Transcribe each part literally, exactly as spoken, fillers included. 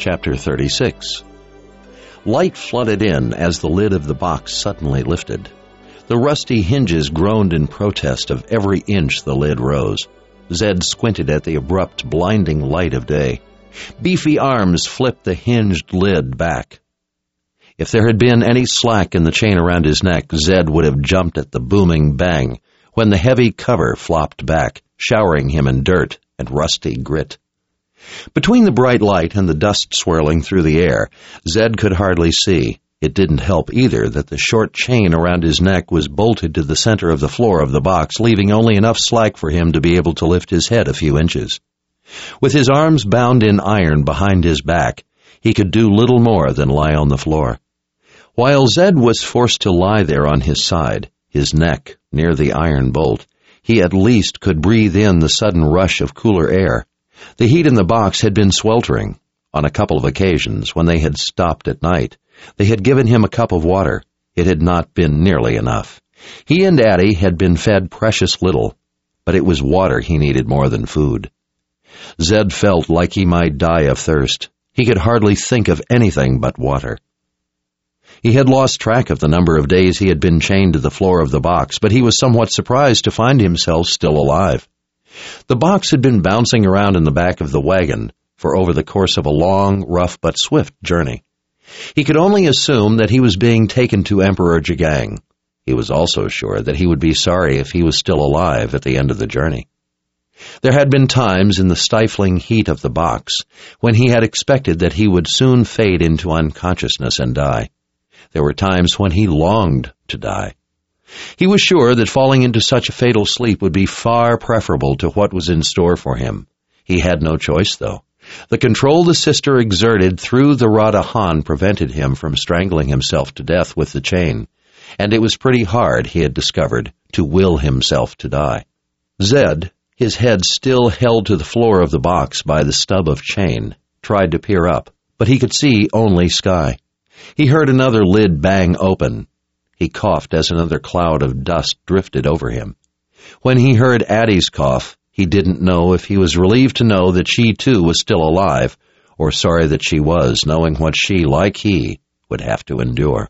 Chapter thirty-six. Light flooded in as the lid of the box suddenly lifted. The rusty hinges groaned in protest of every inch the lid rose. Zed squinted at the abrupt, blinding light of day. Beefy arms flipped the hinged lid back. If there had been any slack in the chain around his neck, Zed would have jumped at the booming bang when the heavy cover flopped back, showering him in dirt and rusty grit. Between the bright light and the dust swirling through the air, Zed could hardly see. It didn't help either that the short chain around his neck was bolted to the center of the floor of the box, leaving only enough slack for him to be able to lift his head a few inches. With his arms bound in iron behind his back, he could do little more than lie on the floor. While Zed was forced to lie there on his side, his neck near the iron bolt, he at least could breathe in the sudden rush of cooler air. The heat in the box had been sweltering. On a couple of occasions, when they had stopped at night, they had given him a cup of water. It had not been nearly enough. He and Addie had been fed precious little, but it was water he needed more than food. Zed felt like he might die of thirst. He could hardly think of anything but water. He had lost track of the number of days he had been chained to the floor of the box, but he was somewhat surprised to find himself still alive. The box had been bouncing around in the back of the wagon for over the course of a long, rough but swift journey. He could only assume that he was being taken to Emperor Jagang. He was also sure that he would be sorry if he was still alive at the end of the journey. There had been times in the stifling heat of the box when he had expected that he would soon fade into unconsciousness and die. There were times when he longed to die. He was sure that falling into such a fatal sleep would be far preferable to what was in store for him. He had no choice, though. The control the sister exerted through the Radahan prevented him from strangling himself to death with the chain, and it was pretty hard, he had discovered, to will himself to die. Zed, his head still held to the floor of the box by the stub of chain, tried to peer up, but he could see only sky. He heard another lid bang open. He coughed as another cloud of dust drifted over him. When he heard Addie's cough, he didn't know if he was relieved to know that she too was still alive, or sorry that she was, knowing what she, like he, would have to endure.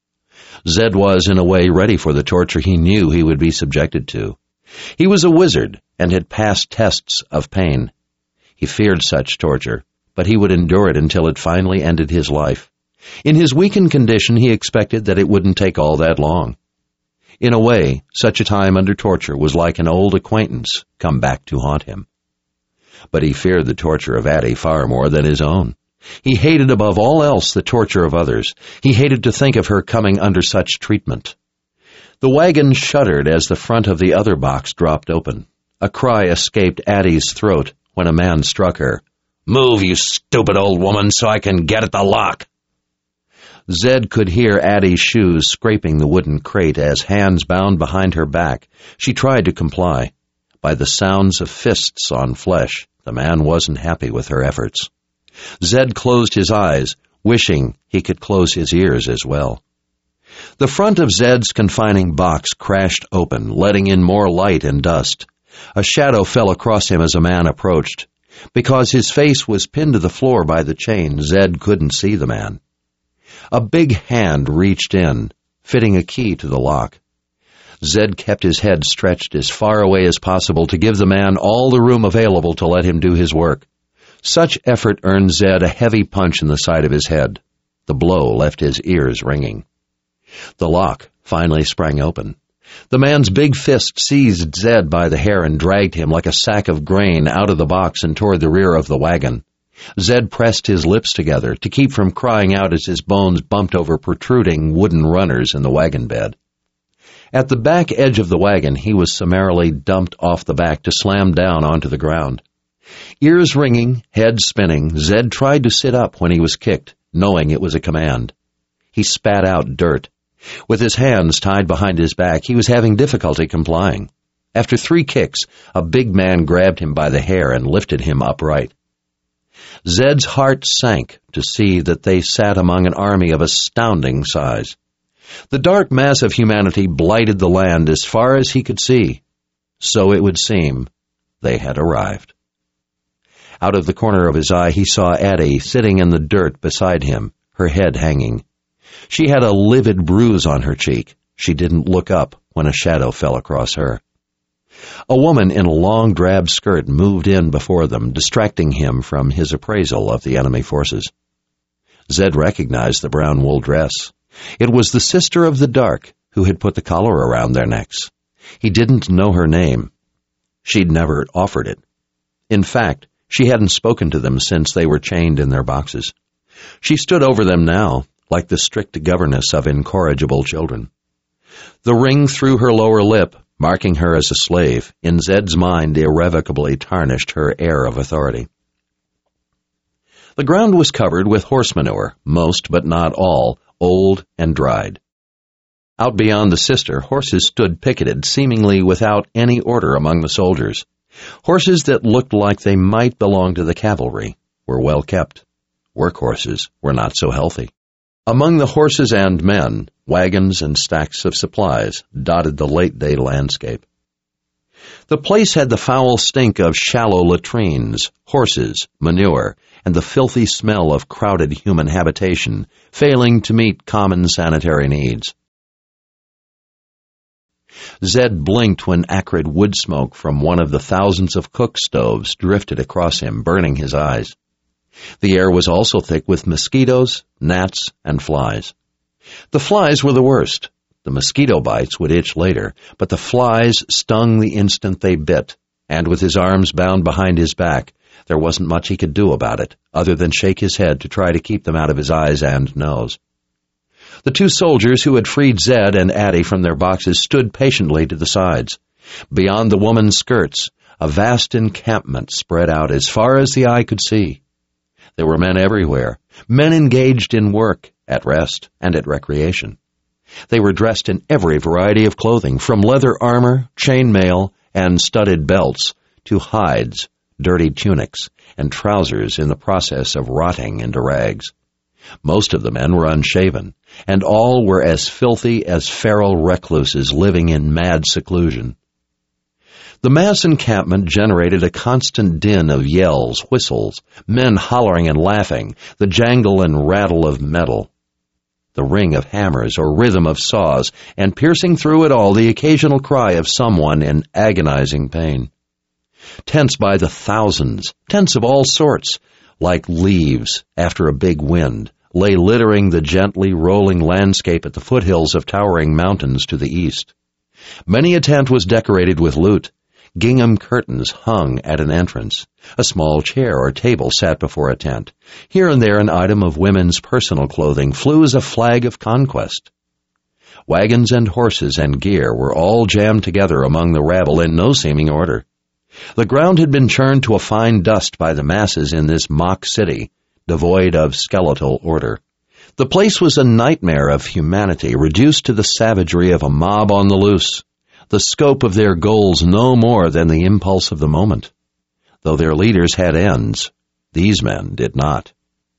Zed was, in a way, ready for the torture he knew he would be subjected to. He was a wizard and had passed tests of pain. He feared such torture, but he would endure it until it finally ended his life. In his weakened condition, he expected that it wouldn't take all that long. In a way, such a time under torture was like an old acquaintance come back to haunt him. But he feared the torture of Addie far more than his own. He hated above all else the torture of others. He hated to think of her coming under such treatment. The wagon shuddered as the front of the other box dropped open. A cry escaped Addie's throat when a man struck her. "Move, you stupid old woman, so I can get at the lock." Zed could hear Addie's shoes scraping the wooden crate as, hands bound behind her back, she tried to comply. By the sounds of fists on flesh, the man wasn't happy with her efforts. Zed closed his eyes, wishing he could close his ears as well. The front of Zed's confining box crashed open, letting in more light and dust. A shadow fell across him as a man approached. Because his face was pinned to the floor by the chain, Zed couldn't see the man. A big hand reached in, fitting a key to the lock. Zed kept his head stretched as far away as possible to give the man all the room available to let him do his work. Such effort earned Zed a heavy punch in the side of his head. The blow left his ears ringing. The lock finally sprang open. The man's big fist seized Zed by the hair and dragged him like a sack of grain out of the box and toward the rear of the wagon. Zed pressed his lips together to keep from crying out as his bones bumped over protruding wooden runners in the wagon bed. At the back edge of the wagon, he was summarily dumped off the back to slam down onto the ground. Ears ringing, head spinning, Zed tried to sit up when he was kicked, knowing it was a command. He spat out dirt. With his hands tied behind his back, he was having difficulty complying. After three kicks, a big man grabbed him by the hair and lifted him upright. Zed's heart sank to see that they sat among an army of astounding size. The dark mass of humanity blighted the land as far as he could see. So it would seem they had arrived. Out of the corner of his eye, he saw Addie sitting in the dirt beside him, her head hanging. She had a livid bruise on her cheek. She didn't look up when a shadow fell across her. A woman in a long drab skirt moved in before them, distracting him from his appraisal of the enemy forces. Zed recognized the brown wool dress. It was the Sister of the Dark who had put the collar around their necks. He didn't know her name. She'd never offered it. In fact, she hadn't spoken to them since they were chained in their boxes. She stood over them now, like the strict governess of incorrigible children. The ring through her lower lip, marking her as a slave, in Zed's mind irrevocably tarnished her air of authority. The ground was covered with horse manure, most but not all, old and dried. Out beyond the Sister, horses stood picketed, seemingly without any order among the soldiers. Horses that looked like they might belong to the cavalry were well kept. Workhorses were not so healthy. Among the horses and men, wagons and stacks of supplies dotted the late-day landscape. The place had the foul stink of shallow latrines, horses, manure, and the filthy smell of crowded human habitation, failing to meet common sanitary needs. Zed blinked when acrid wood smoke from one of the thousands of cook stoves drifted across him, burning his eyes. The air was also thick with mosquitoes, gnats, and flies. The flies were the worst. The mosquito bites would itch later, but the flies stung the instant they bit, and with his arms bound behind his back, there wasn't much he could do about it, other than shake his head to try to keep them out of his eyes and nose. The two soldiers who had freed Zed and Addie from their boxes stood patiently to the sides. Beyond the woman's skirts, a vast encampment spread out as far as the eye could see. There were men everywhere, men engaged in work, at rest, and at recreation. They were dressed in every variety of clothing, from leather armor, chain mail, and studded belts, to hides, dirty tunics, and trousers in the process of rotting into rags. Most of the men were unshaven, and all were as filthy as feral recluses living in mad seclusion. The mass encampment generated a constant din of yells, whistles, men hollering and laughing, the jangle and rattle of metal, the ring of hammers or rhythm of saws, and piercing through it all the occasional cry of someone in agonizing pain. Tents by the thousands, tents of all sorts, like leaves after a big wind, lay littering the gently rolling landscape at the foothills of towering mountains to the east. Many a tent was decorated with loot. Gingham curtains hung at an entrance. A small chair or table sat before a tent. Here and there an item of women's personal clothing flew as a flag of conquest. Wagons and horses and gear were all jammed together among the rabble in no seeming order. The ground had been churned to a fine dust by the masses in this mock city, devoid of skeletal order. The place was a nightmare of humanity, reduced to the savagery of a mob on the loose, the scope of their goals no more than the impulse of the moment. Though their leaders had ends, these men did not.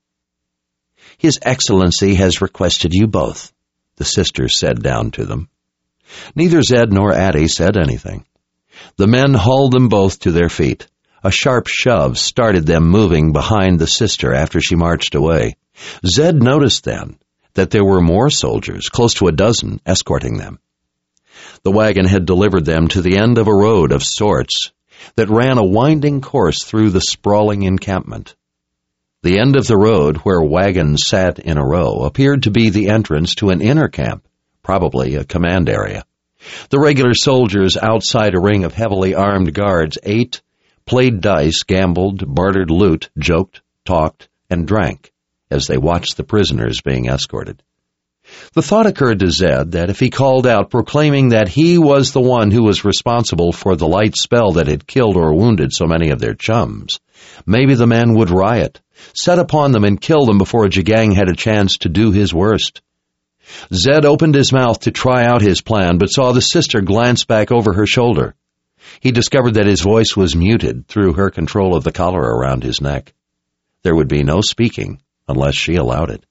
"His Excellency has requested you both," the sisters said down to them. Neither Zed nor Addie said anything. The men hauled them both to their feet. A sharp shove started them moving behind the sister after she marched away. Zed noticed then that there were more soldiers, close to a dozen, escorting them. The wagon had delivered them to the end of a road of sorts that ran a winding course through the sprawling encampment. The end of the road, where wagons sat in a row, appeared to be the entrance to an inner camp, probably a command area. The regular soldiers outside a ring of heavily armed guards ate, played dice, gambled, bartered loot, joked, talked, and drank as they watched the prisoners being escorted. The thought occurred to Zed that if he called out proclaiming that he was the one who was responsible for the light spell that had killed or wounded so many of their chums, maybe the men would riot, set upon them and kill them before Jagang had a chance to do his worst. Zed opened his mouth to try out his plan, but saw the sister glance back over her shoulder. He discovered that his voice was muted through her control of the collar around his neck. There would be no speaking unless she allowed it.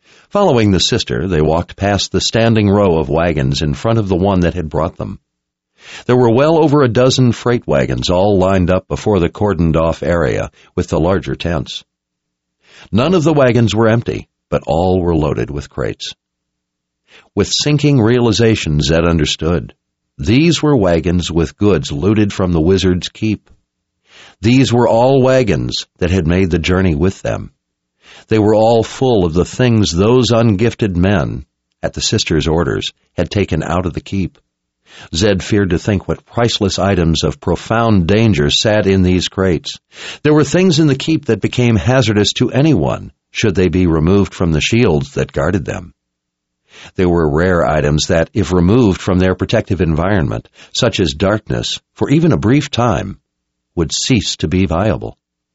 Following the sister, they walked past the standing row of wagons in front of the one that had brought them. There were well over a dozen freight wagons all lined up before the cordoned-off area with the larger tents. None of the wagons were empty, but all were loaded with crates. With sinking realization, Zed understood. These were wagons with goods looted from the wizard's keep. These were all wagons that had made the journey with them. They were all full of the things those ungifted men, at the sisters' orders, had taken out of the keep. Zed feared to think what priceless items of profound danger sat in these crates. There were things in the keep that became hazardous to anyone should they be removed from the shields that guarded them. There were rare items that, if removed from their protective environment, such as darkness, for even a brief time, would cease to be viable.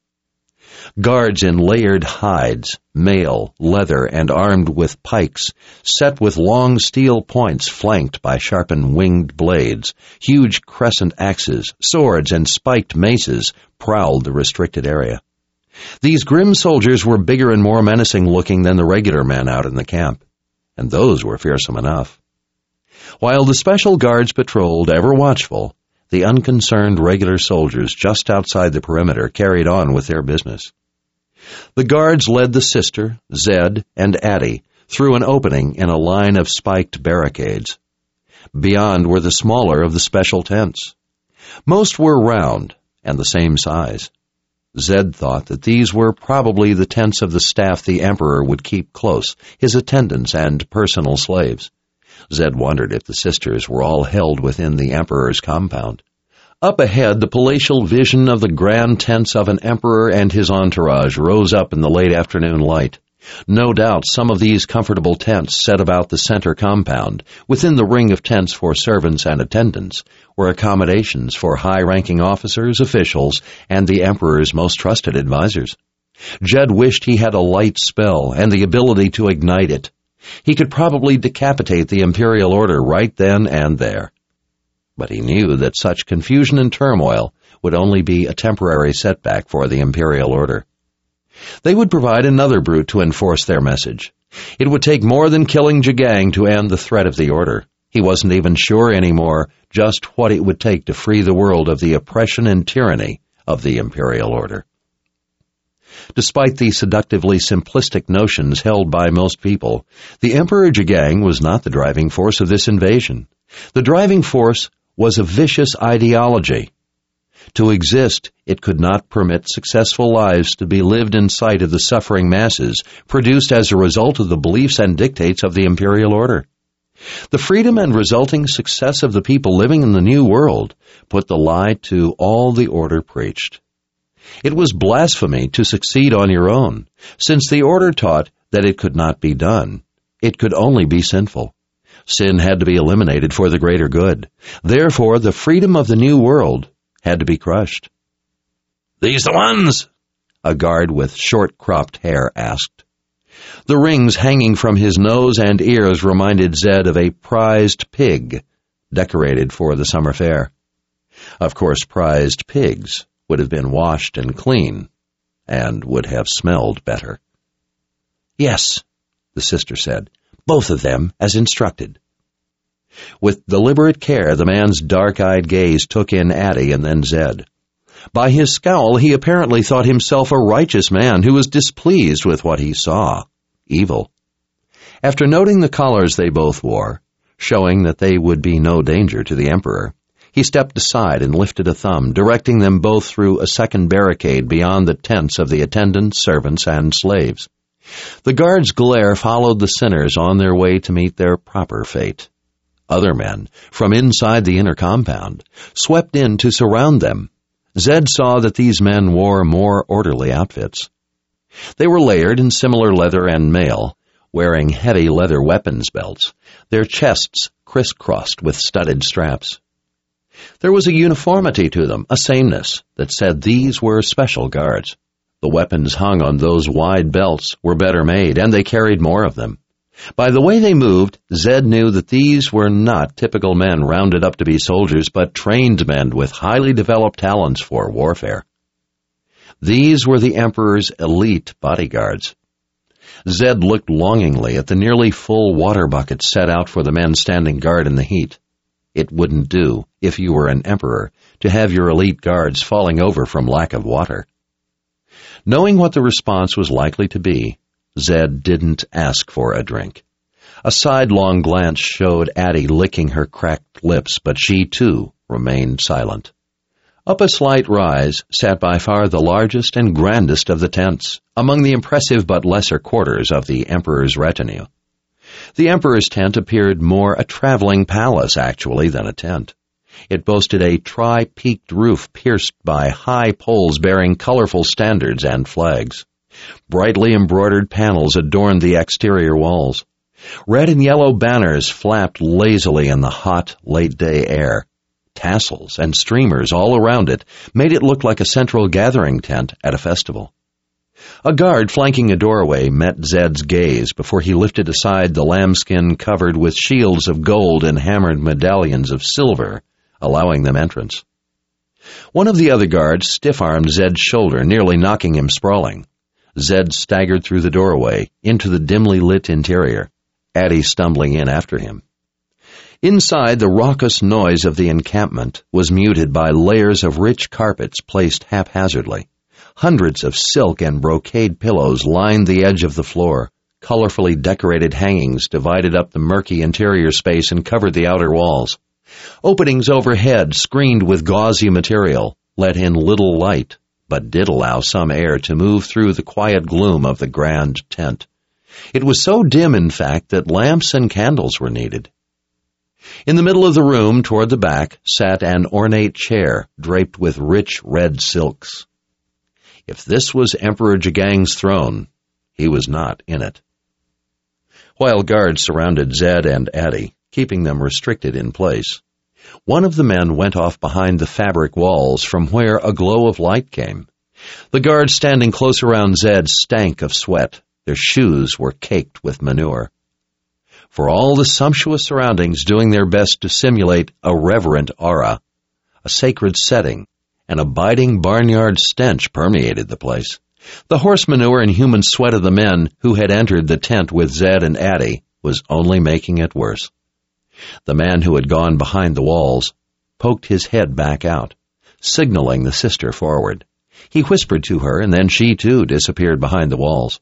Guards in layered hides, mail, leather, and armed with pikes, set with long steel points flanked by sharpened winged blades, huge crescent axes, swords, and spiked maces prowled the restricted area. These grim soldiers were bigger and more menacing looking than the regular men out in the camp, and those were fearsome enough. While the special guards patrolled, ever watchful, the unconcerned regular soldiers just outside the perimeter carried on with their business. The guards led the sister, Zed, and Addie through an opening in a line of spiked barricades. Beyond were the smaller of the special tents. Most were round and the same size. Zed thought that these were probably the tents of the staff the Emperor would keep close, his attendants and personal slaves. Zed wondered if the sisters were all held within the Emperor's compound. Up ahead, the palatial vision of the grand tents of an emperor and his entourage rose up in the late afternoon light. No doubt some of these comfortable tents set about the center compound, within the ring of tents for servants and attendants, were accommodations for high-ranking officers, officials, and the Emperor's most trusted advisors. Jed wished he had a light spell and the ability to ignite it. He could probably decapitate the Imperial Order right then and there. But he knew that such confusion and turmoil would only be a temporary setback for the Imperial Order. They would provide another brute to enforce their message. It would take more than killing Jagang to end the threat of the Order. He wasn't even sure anymore just what it would take to free the world of the oppression and tyranny of the Imperial Order. Despite the seductively simplistic notions held by most people, the Emperor Jagang was not the driving force of this invasion. The driving force was a vicious ideology. To exist, it could not permit successful lives to be lived in sight of the suffering masses produced as a result of the beliefs and dictates of the Imperial Order. The freedom and resulting success of the people living in the New World put the lie to all the Order preached. It was blasphemy to succeed on your own, since the Order taught that it could not be done. It could only be sinful. Sin had to be eliminated for the greater good. Therefore, the freedom of the New World had to be crushed. "These the ones?" a guard with short-cropped hair asked. The rings hanging from his nose and ears reminded Zed of a prized pig decorated for the summer fair. Of course, prized pigs would have been washed and clean, and would have smelled better. "Yes," the sister said, "both of them as instructed." With deliberate care, the man's dark-eyed gaze took in Addie and then Zed. By his scowl, he apparently thought himself a righteous man who was displeased with what he saw, evil. After noting the collars they both wore, showing that they would be no danger to the Emperor, he stepped aside and lifted a thumb, directing them both through a second barricade beyond the tents of the attendants, servants, and slaves. The guards' glare followed the sinners on their way to meet their proper fate. Other men, from inside the inner compound, swept in to surround them. Zed saw that these men wore more orderly outfits. They were layered in similar leather and mail, wearing heavy leather weapons belts, their chests crisscrossed with studded straps. There was a uniformity to them, a sameness, that said these were special guards. The weapons hung on those wide belts were better made, and they carried more of them. By the way they moved, Zed knew that these were not typical men rounded up to be soldiers, but trained men with highly developed talents for warfare. These were the Emperor's elite bodyguards. Zed looked longingly at the nearly full water buckets set out for the men standing guard in the heat. It wouldn't do, if you were an emperor, to have your elite guards falling over from lack of water. Knowing what the response was likely to be, Zed didn't ask for a drink. A sidelong glance showed Addie licking her cracked lips, but she, too, remained silent. Up a slight rise sat by far the largest and grandest of the tents, among the impressive but lesser quarters of the emperor's retinue. The emperor's tent appeared more a traveling palace, actually, than a tent. It boasted a tri-peaked roof pierced by high poles bearing colorful standards and flags. Brightly embroidered panels adorned the exterior walls. Red and yellow banners flapped lazily in the hot, late-day air. Tassels and streamers all around it made it look like a central gathering tent at a festival. A guard flanking a doorway met Zed's gaze before he lifted aside the lambskin covered with shields of gold and hammered medallions of silver, allowing them entrance. One of the other guards stiff-armed Zed's shoulder, nearly knocking him sprawling. Zed staggered through the doorway, into the dimly lit interior, Addie stumbling in after him. Inside, the raucous noise of the encampment was muted by layers of rich carpets placed haphazardly. Hundreds of silk and brocade pillows lined the edge of the floor. Colorfully decorated hangings divided up the murky interior space and covered the outer walls. Openings overhead, screened with gauzy material, let in little light, but did allow some air to move through the quiet gloom of the grand tent. It was so dim, in fact, that lamps and candles were needed. In the middle of the room, toward the back, sat an ornate chair draped with rich red silks. If this was Emperor Jagang's throne, he was not in it. While guards surrounded Zed and Addie, keeping them restricted in place, one of the men went off behind the fabric walls from where a glow of light came. The guards standing close around Zed stank of sweat. Their shoes were caked with manure. For all the sumptuous surroundings doing their best to simulate a reverent aura, a sacred setting, an abiding barnyard stench permeated the place. The horse manure and human sweat of the men who had entered the tent with Zed and Addie was only making it worse. The man who had gone behind the walls poked his head back out, signaling the sister forward. He whispered to her, and then she, too, disappeared behind the walls.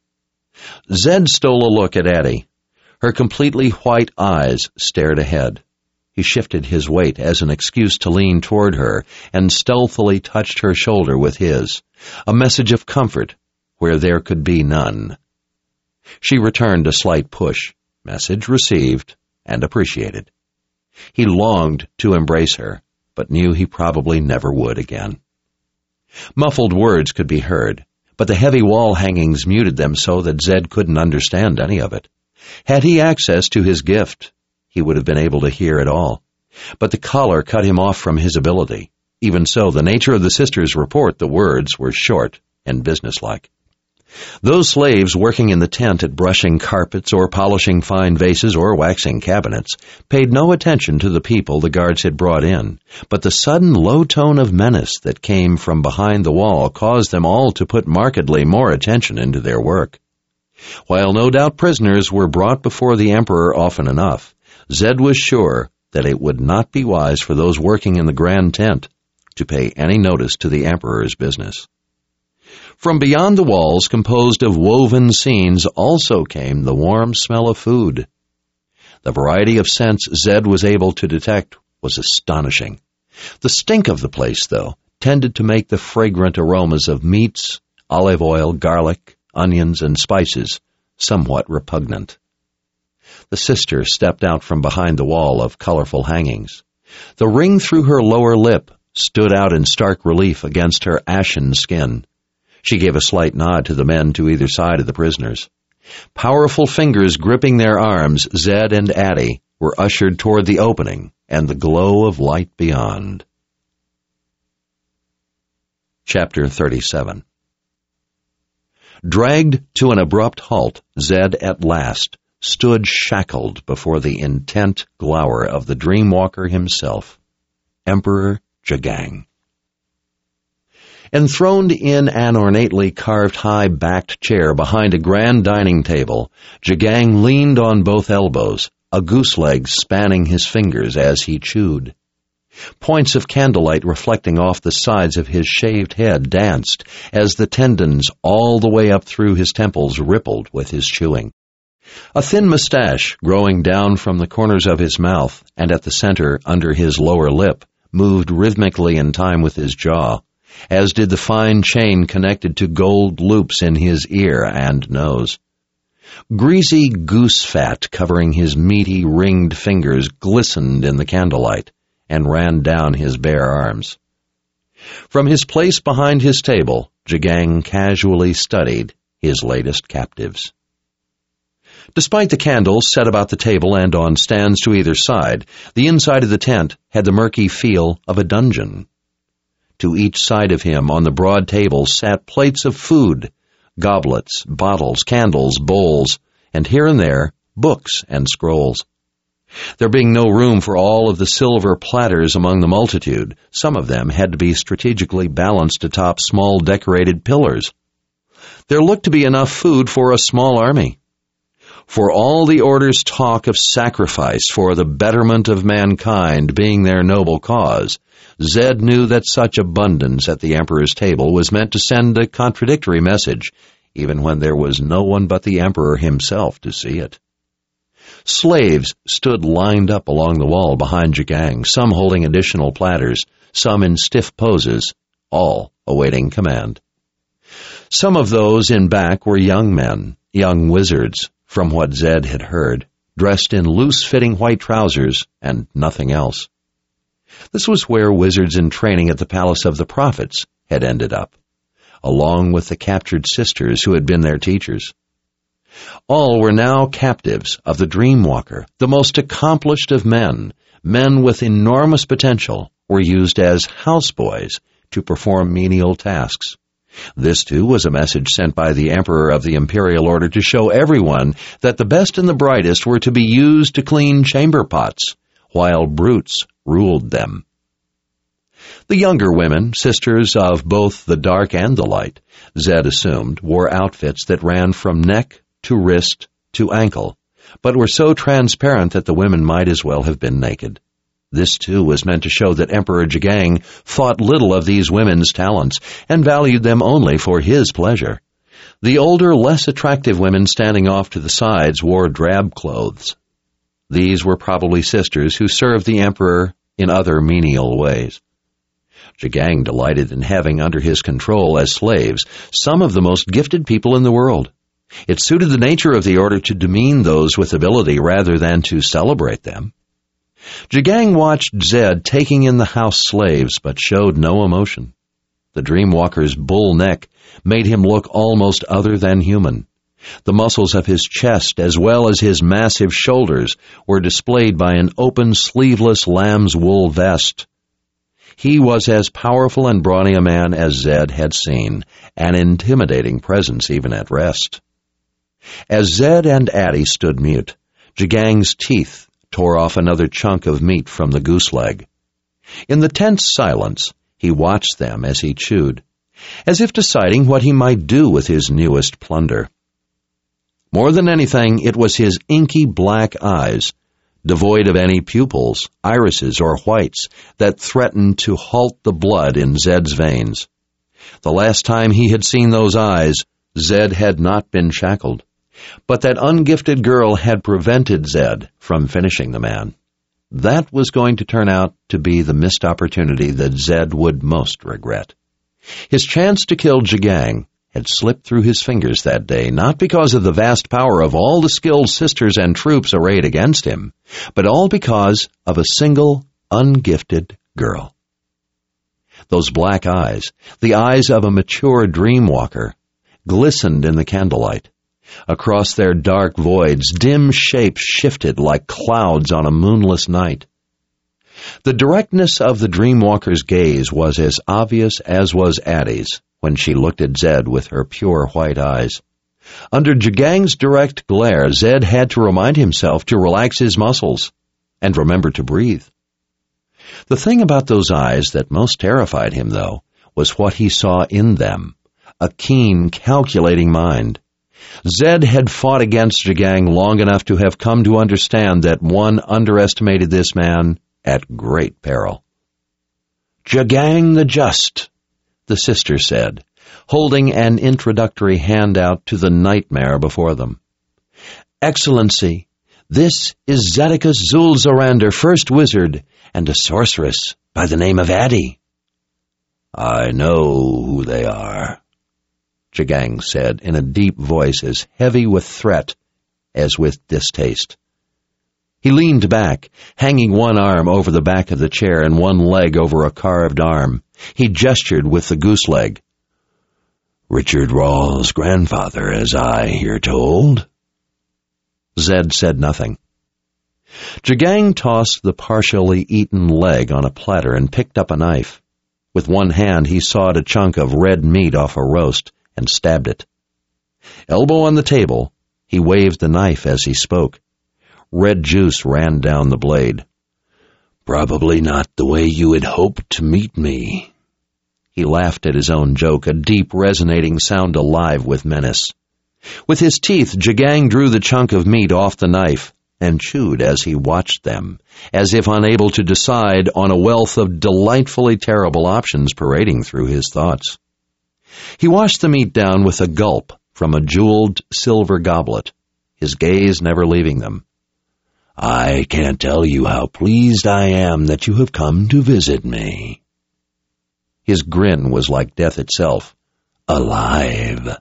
Zed stole a look at Addie. Her completely white eyes stared ahead. He shifted his weight as an excuse to lean toward her and stealthily touched her shoulder with his, a message of comfort where there could be none. She returned a slight push, message received and appreciated. He longed to embrace her, but knew he probably never would again. Muffled words could be heard, but the heavy wall hangings muted them so that Zed couldn't understand any of it. Had he access to his gift, he would have been able to hear it all. But the collar cut him off from his ability. Even so, the nature of the sister's report, the words, were short and businesslike. Those slaves working in the tent at brushing carpets or polishing fine vases or waxing cabinets paid no attention to the people the guards had brought in, but the sudden low tone of menace that came from behind the wall caused them all to put markedly more attention into their work. While no doubt prisoners were brought before the emperor often enough, Zed was sure that it would not be wise for those working in the grand tent to pay any notice to the emperor's business. From beyond the walls, composed of woven scenes, also came the warm smell of food. The variety of scents Zed was able to detect was astonishing. The stink of the place, though, tended to make the fragrant aromas of meats, olive oil, garlic, onions, and spices somewhat repugnant. The sister stepped out from behind the wall of colorful hangings. The ring through her lower lip stood out in stark relief against her ashen skin. She gave a slight nod to the men to either side of the prisoners. Powerful fingers gripping their arms, Zed and Addie were ushered toward the opening and the glow of light beyond. Chapter thirty-seven. Dragged to an abrupt halt, Zed at last stood shackled before the intent glower of the Dreamwalker himself, Emperor Jagang. Enthroned in an ornately carved high-backed chair behind a grand dining table, Jagang leaned on both elbows, a goose leg spanning his fingers as he chewed. Points of candlelight reflecting off the sides of his shaved head danced as the tendons all the way up through his temples rippled with his chewing. A thin mustache growing down from the corners of his mouth and at the center under his lower lip moved rhythmically in time with his jaw, as did the fine chain connected to gold loops in his ear and nose. Greasy goose fat covering his meaty, ringed fingers glistened in the candlelight and ran down his bare arms. From his place behind his table, Jagang casually studied his latest captives. Despite the candles set about the table and on stands to either side, the inside of the tent had the murky feel of a dungeon. To each side of him on the broad table sat plates of food, goblets, bottles, candles, bowls, and here and there, books and scrolls. There being no room for all of the silver platters among the multitude, some of them had to be strategically balanced atop small decorated pillars. There looked to be enough food for a small army. For all the order's talk of sacrifice for the betterment of mankind being their noble cause, Zed knew that such abundance at the Emperor's table was meant to send a contradictory message, even when there was no one but the Emperor himself to see it. Slaves stood lined up along the wall behind Jagang, some holding additional platters, some in stiff poses, all awaiting command. Some of those in back were young men, young wizards, from what Zed had heard, dressed in loose-fitting white trousers and nothing else. This was where wizards in training at the Palace of the Prophets had ended up, along with the captured sisters who had been their teachers. All were now captives of the Dreamwalker, the most accomplished of men. Men with enormous potential were used as houseboys to perform menial tasks. This, too, was a message sent by the Emperor of the Imperial Order to show everyone that the best and the brightest were to be used to clean chamber pots, while brutes ruled them. The younger women, sisters of both the dark and the light, Zed assumed, wore outfits that ran from neck to wrist to ankle, but were so transparent that the women might as well have been naked. This, too, was meant to show that Emperor Jagang thought little of these women's talents and valued them only for his pleasure. The older, less attractive women standing off to the sides wore drab clothes. These were probably sisters who served the Emperor in other menial ways. Jagang delighted in having under his control as slaves some of the most gifted people in the world. It suited the nature of the order to demean those with ability rather than to celebrate them. Jagang watched Zed taking in the house slaves, but showed no emotion. The Dreamwalker's bull neck made him look almost other than human. The muscles of his chest, as well as his massive shoulders, were displayed by an open, sleeveless lamb's wool vest. He was as powerful and brawny a man as Zed had seen, an intimidating presence even at rest. As Zed and Addie stood mute, Jagang's teeth tore off another chunk of meat from the goose leg. In the tense silence, he watched them as he chewed, as if deciding what he might do with his newest plunder. More than anything, it was his inky black eyes, devoid of any pupils, irises, or whites, that threatened to halt the blood in Zed's veins. The last time he had seen those eyes, Zed had not been shackled. But that ungifted girl had prevented Zed from finishing the man. That was going to turn out to be the missed opportunity that Zed would most regret. His chance to kill Jagang had slipped through his fingers that day, not because of the vast power of all the skilled sisters and troops arrayed against him, but all because of a single, ungifted girl. Those black eyes, the eyes of a mature dreamwalker, glistened in the candlelight. Across their dark voids, dim shapes shifted like clouds on a moonless night. The directness of the dreamwalker's gaze was as obvious as was Addie's when she looked at Zed with her pure white eyes. Under Jagang's direct glare, Zed had to remind himself to relax his muscles and remember to breathe. The thing about those eyes that most terrified him, though, was what he saw in them, a keen, calculating mind. Zed had fought against Jagang long enough to have come to understand that one underestimated this man at great peril. "Jagang the Just," the sister said, holding an introductory handout to the nightmare before them. "Excellency, this is Zedekus Zul'Zorander, first wizard, and a sorceress by the name of Addy." "I know who they are," Jagang said in a deep voice as heavy with threat as with distaste. He leaned back, hanging one arm over the back of the chair and one leg over a carved arm. He gestured with the goose leg. "Richard Rawl's grandfather, as I hear told." Zed said nothing. Jagang tossed the partially eaten leg on a platter and picked up a knife. With one hand he sawed a chunk of red meat off a roast and stabbed it. Elbow on the table, he waved the knife as he spoke. Red juice ran down the blade. "Probably not the way you had hoped to meet me." He laughed at his own joke, a deep, resonating sound alive with menace. With his teeth, Jagang drew the chunk of meat off the knife and chewed as he watched them, as if unable to decide on a wealth of delightfully terrible options parading through his thoughts. He washed the meat down with a gulp from a jeweled silver goblet, his gaze never leaving them. "I can't tell you how pleased I am that you have come to visit me." His grin was like death itself. "Alive."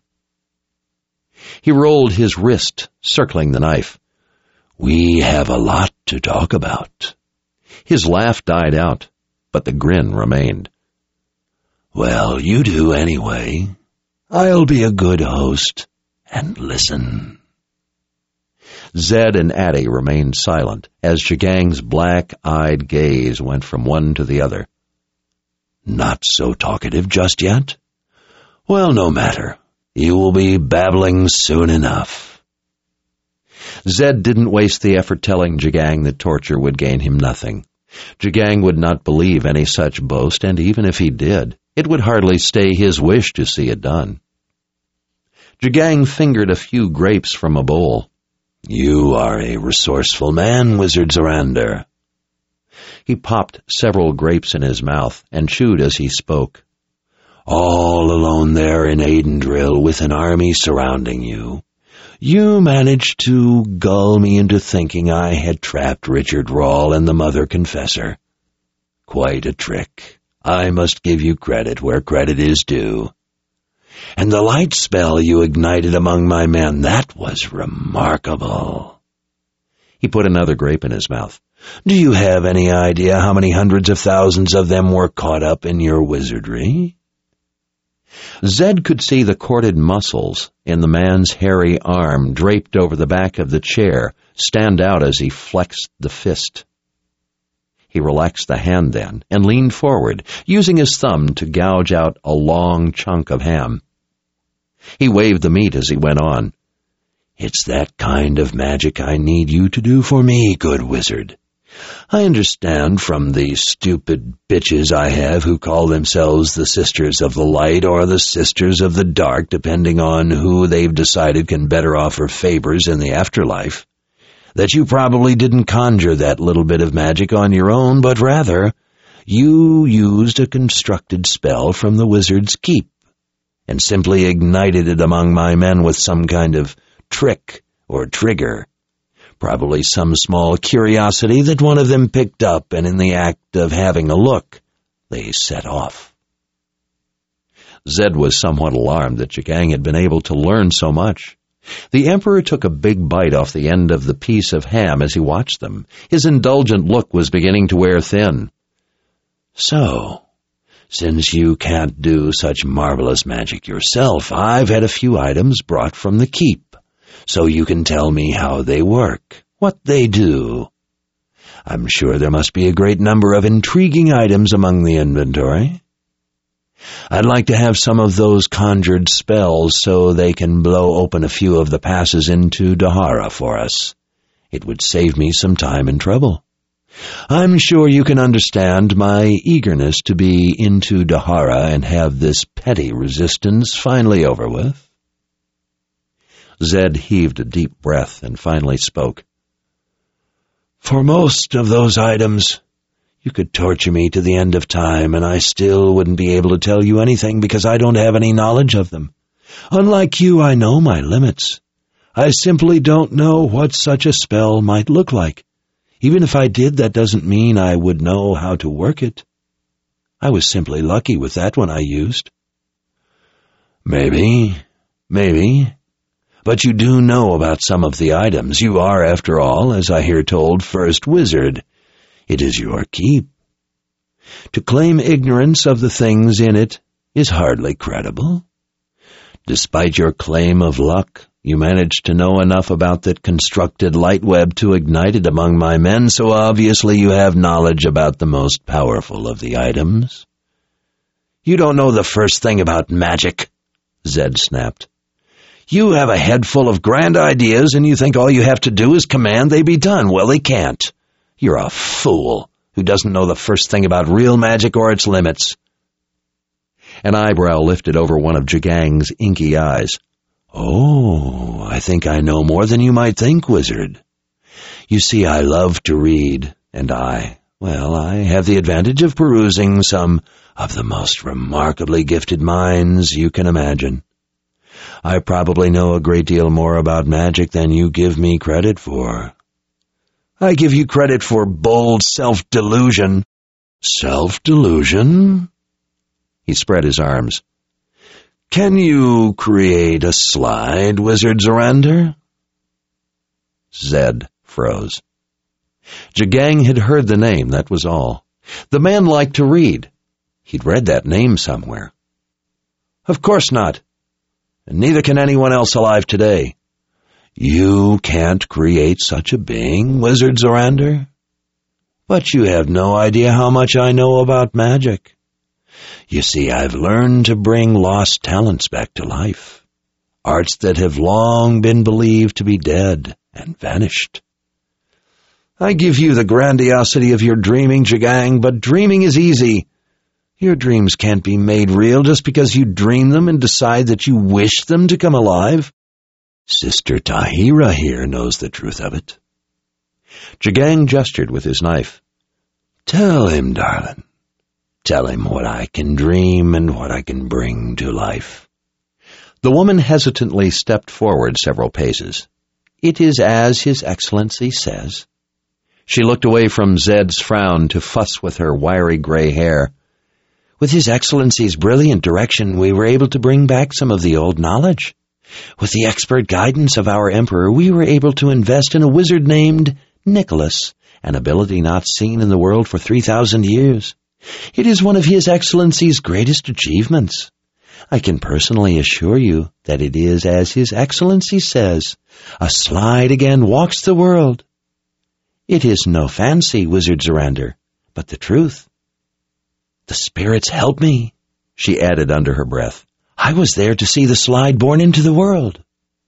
He rolled his wrist, circling the knife. "We have a lot to talk about." His laugh died out, but the grin remained. "Well, you do anyway. I'll be a good host and listen." Zed and Addy remained silent as Jagang's black-eyed gaze went from one to the other. "Not so talkative just yet? Well, no matter. You will be babbling soon enough." Zed didn't waste the effort telling Jagang that torture would gain him nothing. Jagang would not believe any such boast, and even if he did, it would hardly stay his wish to see it done. Jagang fingered a few grapes from a bowl. "You are a resourceful man, Wizard Zorander." He popped several grapes in his mouth and chewed as he spoke. "All alone there in Aidendrill with an army surrounding you, you managed to gull me into thinking I had trapped Richard Rawl and the Mother Confessor. Quite a trick. I must give you credit where credit is due. And the light spell you ignited among my men, that was remarkable." He put another grape in his mouth. "Do you have any idea how many hundreds of thousands of them were caught up in your wizardry?" Zed could see the corded muscles in the man's hairy arm draped over the back of the chair stand out as he flexed the fist. He relaxed the hand then and leaned forward, using his thumb to gouge out a long chunk of ham. He waved the meat as he went on. "It's that kind of magic I need you to do for me, good wizard. I understand from the stupid bitches I have who call themselves the Sisters of the Light or the Sisters of the Dark, depending on who they've decided can better offer favors in the afterlife, that you probably didn't conjure that little bit of magic on your own, but rather you used a constructed spell from the wizard's keep and simply ignited it among my men with some kind of trick or trigger. Probably some small curiosity that one of them picked up, and in the act of having a look, they set off." Zed was somewhat alarmed that Jagang had been able to learn so much. The Emperor took a big bite off the end of the piece of ham as he watched them. His indulgent look was beginning to wear thin. "So, since you can't do such marvelous magic yourself, I've had a few items brought from the keep, so you can tell me how they work, what they do. I'm sure there must be a great number of intriguing items among the inventory. I'd like to have some of those conjured spells so they can blow open a few of the passes into Dahara for us. It would save me some time and trouble. I'm sure you can understand my eagerness to be into Dahara and have this petty resistance finally over with." Zed heaved a deep breath and finally spoke. For most of those items, you could torture me to the end of time and I still wouldn't be able to tell you anything because I don't have any knowledge of them. Unlike you, I know my limits. I simply don't know what such a spell might look like. Even if I did, that doesn't mean I would know how to work it. I was simply lucky with that one I used. Maybe, maybe. But you do know about some of the items. You are, after all, as I hear told, first wizard. It is your keep. To claim ignorance of the things in it is hardly credible. Despite your claim of luck, you managed to know enough about that constructed light web to ignite it among my men, so obviously you have knowledge about the most powerful of the items. You don't know the first thing about magic, Zed snapped. You have a head full of grand ideas and you think all you have to do is command they be done. Well, they can't. You're a fool who doesn't know the first thing about real magic or its limits. An eyebrow lifted over one of Jagang's inky eyes. Oh, I think I know more than you might think, wizard. You see, I love to read, and I, well, I have the advantage of perusing some of the most remarkably gifted minds you can imagine. I probably know a great deal more about magic than you give me credit for. I give you credit for bold self-delusion. Self-delusion? He spread his arms. Can you create a slide, Wizard Zorander? Zed froze. Jagang had heard the name, that was all. The man liked to read. He'd read that name somewhere. Of course not. And neither can anyone else alive today. You can't create such a being, Wizard Zorander. But you have no idea how much I know about magic. You see, I've learned to bring lost talents back to life, arts that have long been believed to be dead and vanished. I give you the grandiosity of your dreaming, Jagang, but dreaming is easy. Your dreams can't be made real just because you dream them and decide that you wish them to come alive. Sister Tahira here knows the truth of it. Jagang gestured with his knife. Tell him, darling. Tell him what I can dream and what I can bring to life. The woman hesitantly stepped forward several paces. It is as His Excellency says. She looked away from Zed's frown to fuss with her wiry gray hair. With His Excellency's brilliant direction, we were able to bring back some of the old knowledge. With the expert guidance of our Emperor, we were able to invest in a wizard named Nicholas, an ability not seen in the world for three thousand years. It is one of His Excellency's greatest achievements. I can personally assure you that it is as His Excellency says. A slide again walks the world. It is no fancy, Wizard Zorander, but the truth. The spirits help me, she added under her breath. I was there to see the slide born into the world.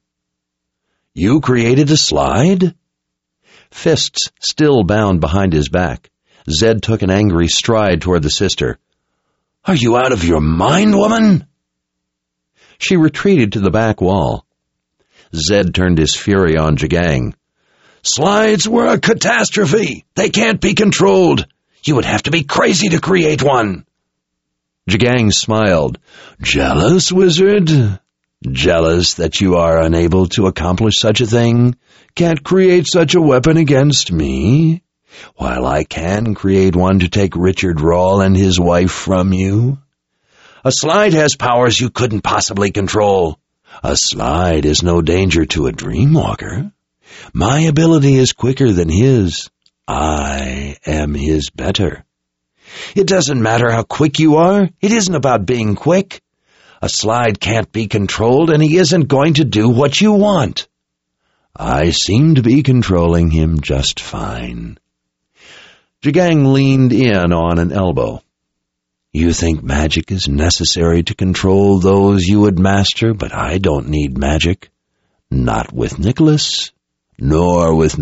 You created a slide? Fists still bound behind his back, Zed took an angry stride toward the sister. Are you out of your mind, woman? She retreated to the back wall. Zed turned his fury on Jagang. Slides were a catastrophe. They can't be controlled. You would have to be crazy to create one. Jagang smiled. Jealous, wizard? Jealous that you are unable to accomplish such a thing? Can't create such a weapon against me? While I can create one to take Richard Rawl and his wife from you? A slide has powers you couldn't possibly control. A slide is no danger to a dreamwalker. My ability is quicker than his. I am his better. It doesn't matter how quick you are. It isn't about being quick. A slide can't be controlled, and he isn't going to do what you want. I seem to be controlling him just fine. Jagang leaned in on an elbow. You think magic is necessary to control those you would master, but I don't need magic. Not with Nicholas, nor with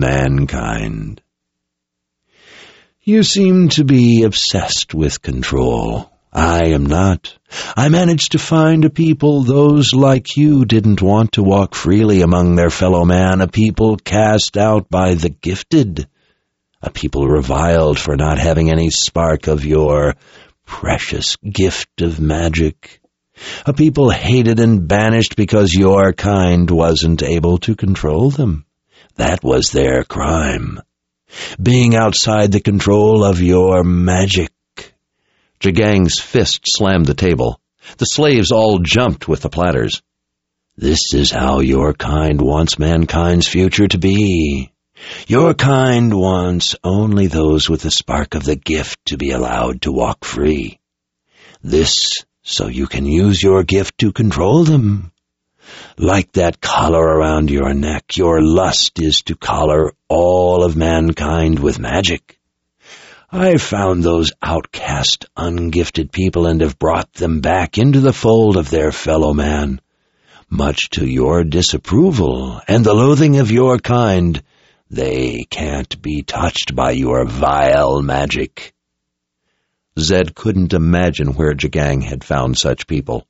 mankind. You seem to be obsessed with control, I am not. I managed to find a people those like you didn't want to walk freely among their fellow man, a people cast out by the gifted, a people reviled for not having any spark of your precious gift of magic, a people hated and banished because your kind wasn't able to control them. That was their crime, being outside the control of your magic. Jagang's fist slammed the table. The slaves all jumped with the platters. This is how your kind wants mankind's future to be. Your kind wants only those with the spark of the gift to be allowed to walk free. This so you can use your gift to control them. Like that collar around your neck, your lust is to collar all of mankind with magic. I've found those outcast, ungifted people and have brought them back into the fold of their fellow man. Much to your disapproval and the loathing of your kind, they can't be touched by your vile magic. Zed couldn't imagine where Jagang had found such people.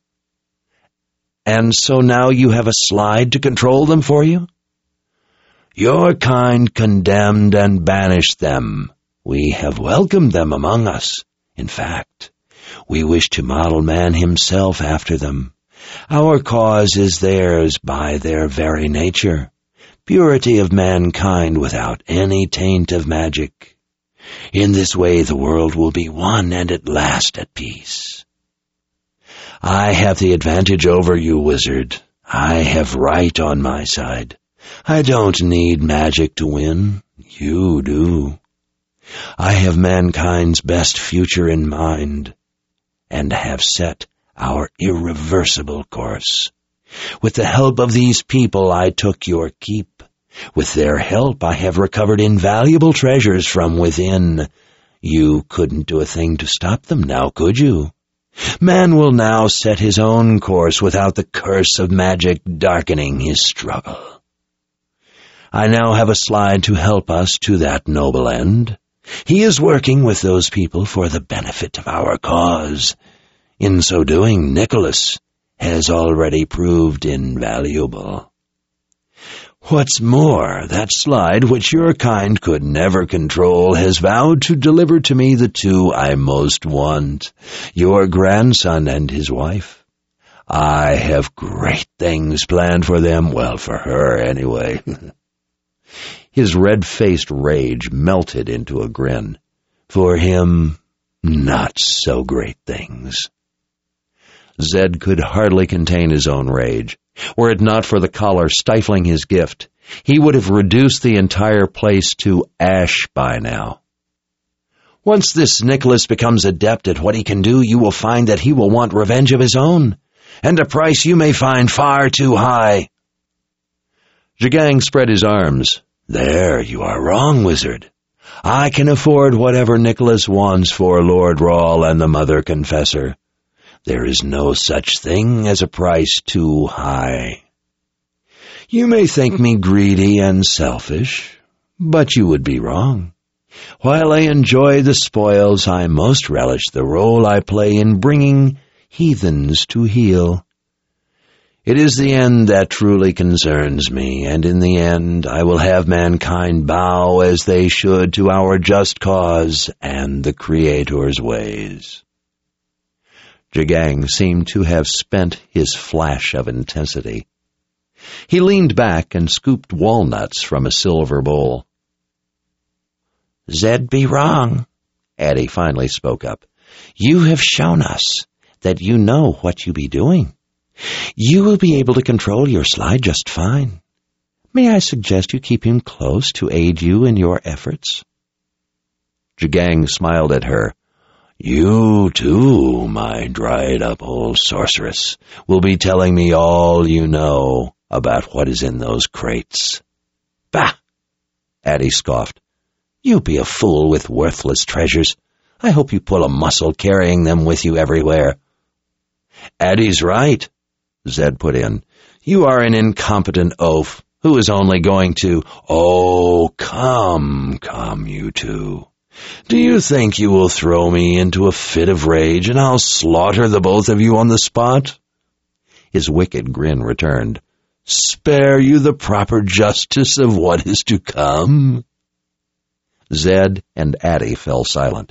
And so now you have a slide to control them for you? Your kind condemned and banished them. We have welcomed them among us. In fact, we wish to model man himself after them. Our cause is theirs by their very nature, purity of mankind without any taint of magic. In this way the world will be one and at last at peace. I have the advantage over you, wizard. I have right on my side. I don't need magic to win. You do. I have mankind's best future in mind, and have set our irreversible course. With the help of these people I took your keep. With their help I have recovered invaluable treasures from within. You couldn't do a thing to stop them now, could you? Man will now set his own course without the curse of magic darkening his struggle. I now have a slide to help us to that noble end. He is working with those people for the benefit of our cause. In so doing, Nicholas has already proved invaluable. What's more, that slide, which your kind could never control, has vowed to deliver to me the two I most want, your grandson and his wife. I have great things planned for them, well, for her anyway. His red-faced rage melted into a grin. For him, not so great things. Zed could hardly contain his own rage. Were it not for the collar stifling his gift, he would have reduced the entire place to ash by now. Once this Nicholas becomes adept at what he can do, you will find that he will want revenge of his own, and a price you may find far too high. Jagang spread his arms. There, you are wrong, wizard. I can afford whatever Nicholas wants for Lord Rawl and the Mother Confessor. There is no such thing as a price too high. You may think me greedy and selfish, but you would be wrong. While I enjoy the spoils, I most relish the role I play in bringing heathens to heel. It is the end that truly concerns me, and in the end I will have mankind bow as they should to our just cause and the Creator's ways. Jagang seemed to have spent his flash of intensity. He leaned back and scooped walnuts from a silver bowl. Zed be wrong, Addie finally spoke up. You have shown us that you know what you be doing. You will be able to control your slide just fine. May I suggest you keep him close to aid you in your efforts? Jagang smiled at her. You, too, my dried-up old sorceress, will be telling me all you know about what is in those crates. Bah! Addie scoffed. You be a fool with worthless treasures. I hope you pull a muscle carrying them with you everywhere. Addie's right, Zed put in. You are an incompetent oaf who is only going to... Oh, come, come, you two. Do you think you will throw me into a fit of rage and I'll slaughter the both of you on the spot?" His wicked grin returned. "Spare you the proper justice of what is to come?" Zed and Addie fell silent.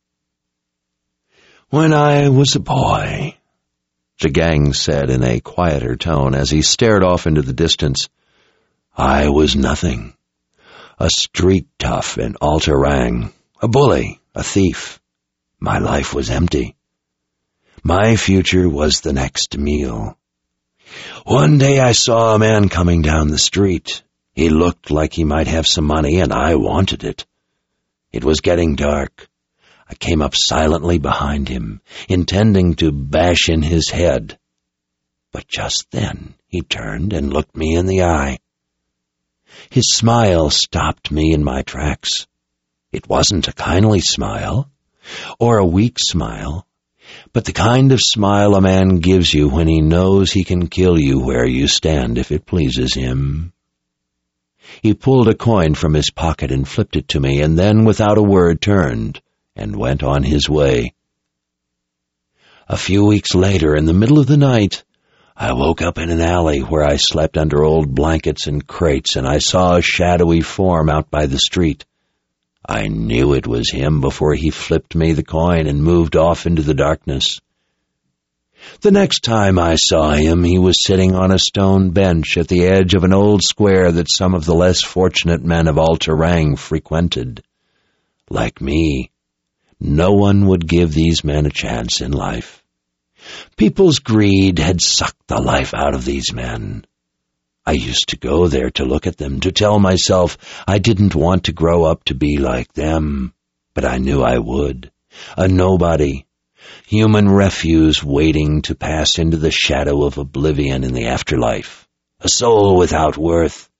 "When I was a boy," Jagang said in a quieter tone as he stared off into the distance, "I was nothing. A street tough in Altarang, a bully, a thief. My life was empty. My future was the next meal. One day I saw a man coming down the street. He looked like he might have some money, and I wanted it. It was getting dark. I came up silently behind him, intending to bash in his head. But just then he turned and looked me in the eye. His smile stopped me in my tracks. It wasn't a kindly smile, or a weak smile, but the kind of smile a man gives you when he knows he can kill you where you stand if it pleases him. He pulled a coin from his pocket and flipped it to me, and then, without a word, turned and went on his way. A few weeks later, in the middle of the night, I woke up in an alley where I slept under old blankets and crates, and I saw a shadowy form out by the street. I knew it was him before he flipped me the coin and moved off into the darkness. The next time I saw him, he was sitting on a stone bench at the edge of an old square that some of the less fortunate men of Altarang frequented. Like me, no one would give these men a chance in life. People's greed had sucked the life out of these men. I used to go there to look at them, to tell myself I didn't want to grow up to be like them, but I knew I would. A nobody, human refuse waiting to pass into the shadow of oblivion in the afterlife, a soul without worth.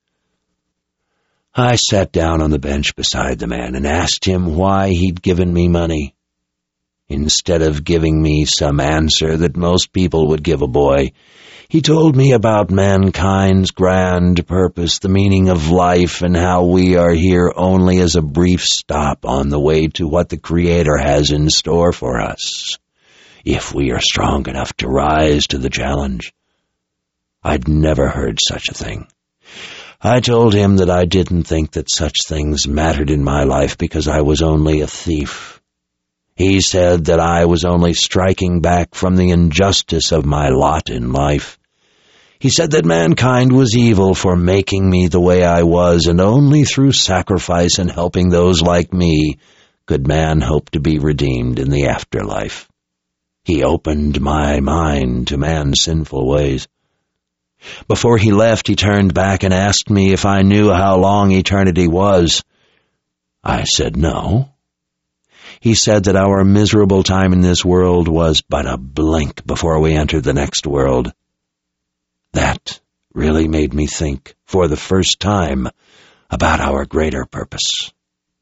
I sat down on the bench beside the man and asked him why he'd given me money. Instead of giving me some answer that most people would give a boy, he told me about mankind's grand purpose, the meaning of life, and how we are here only as a brief stop on the way to what the Creator has in store for us, if we are strong enough to rise to the challenge. I'd never heard such a thing. I told him that I didn't think that such things mattered in my life because I was only a thief. He said that I was only striking back from the injustice of my lot in life. He said that mankind was evil for making me the way I was, and only through sacrifice and helping those like me could man hope to be redeemed in the afterlife. He opened my mind to man's sinful ways. Before he left, he turned back and asked me if I knew how long eternity was. I said no. He said that our miserable time in this world was but a blink before we entered the next world. That really made me think, for the first time, about our greater purpose.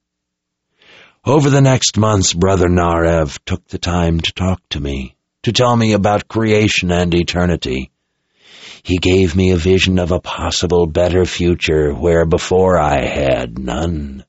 Over the next months, Brother Narev took the time to talk to me, to tell me about creation and eternity. He gave me a vision of a possible better future where before I had none.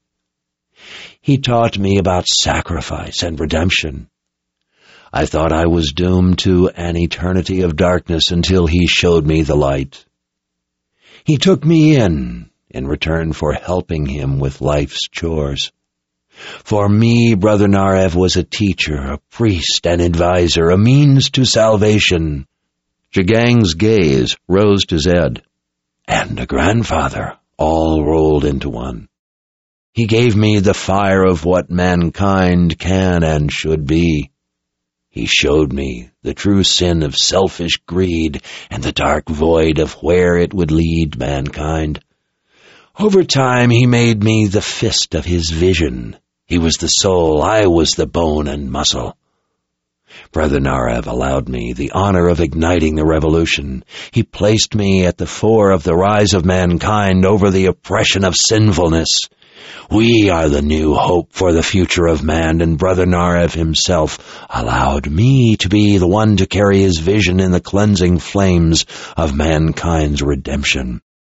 He taught me about sacrifice and redemption. I thought I was doomed to an eternity of darkness until he showed me the light. He took me in, in return for helping him with life's chores. For me, Brother Narev was a teacher, a priest, an advisor, a means to salvation. Jagang's gaze rose to Zed, and a grandfather, all rolled into one. He gave me the fire of what mankind can and should be. He showed me the true sin of selfish greed and the dark void of where it would lead mankind. Over time, he made me the fist of his vision. He was the soul, I was the bone and muscle. Brother Narev allowed me the honor of igniting the revolution. He placed me at the fore of the rise of mankind over the oppression of sinfulness. We are the new hope for the future of man, and Brother Narev himself allowed me to be the one to carry his vision in the cleansing flames of mankind's redemption.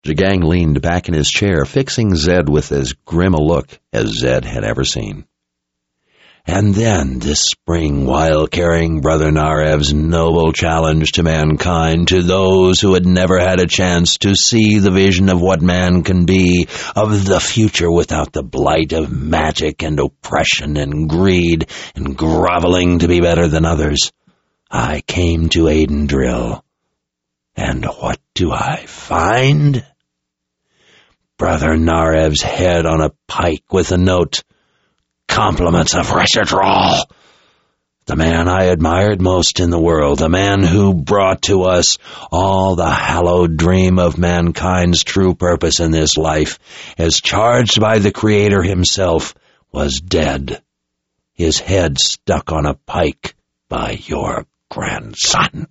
Jagang leaned back in his chair, fixing Zed with as grim a look as Zed had ever seen. And then this spring, while carrying Brother Narev's noble challenge to mankind, to those who had never had a chance to see the vision of what man can be, of the future without the blight of magic and oppression and greed and groveling to be better than others, I came to Aidendrill. And what do I find? Brother Narev's head on a pike with a note, "Compliments of Reshitrol," the man I admired most in the world, the man who brought to us all the hallowed dream of mankind's true purpose in this life, as charged by the Creator himself, was dead, his head stuck on a pike by your grandson.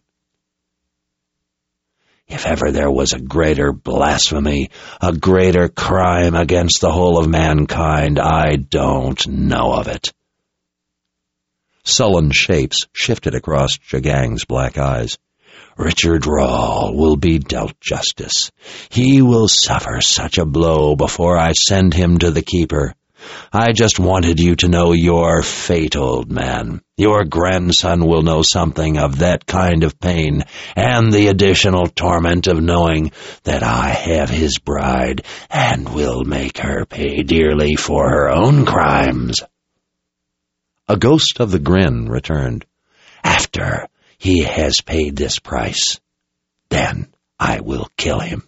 If ever there was a greater blasphemy, a greater crime against the whole of mankind, I don't know of it. Sullen shapes shifted across Jagang's black eyes. Richard Rahl will be dealt justice. He will suffer such a blow before I send him to the Keeper. I just wanted you to know your fate, old man. Your grandson will know something of that kind of pain, and the additional torment of knowing that I have his bride, and will make her pay dearly for her own crimes. A ghost of the grin returned. After he has paid this price, then I will kill him.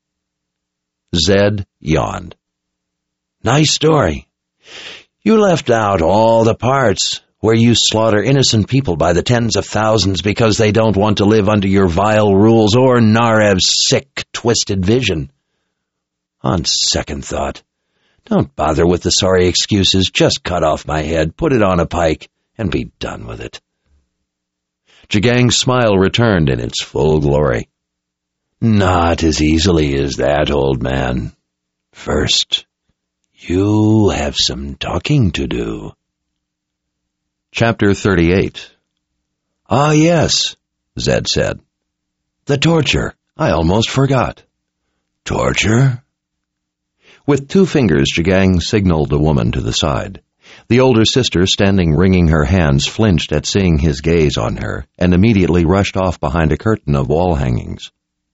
Zed yawned. Nice story. You left out all the parts where you slaughter innocent people by the tens of thousands because they don't want to live under your vile rules or Narev's sick, twisted vision. On second thought, don't bother with the sorry excuses. Just cut off my head, put it on a pike, and be done with it. Jagang's smile returned in its full glory. Not as easily as that, old man. First, you have some talking to do. Chapter thirty-eight. Ah, yes, Zed said. The torture. I almost forgot. Torture? With two fingers, Jagang signaled the woman to the side. The older sister, standing wringing her hands, flinched at seeing his gaze on her, and immediately rushed off behind a curtain of wall hangings.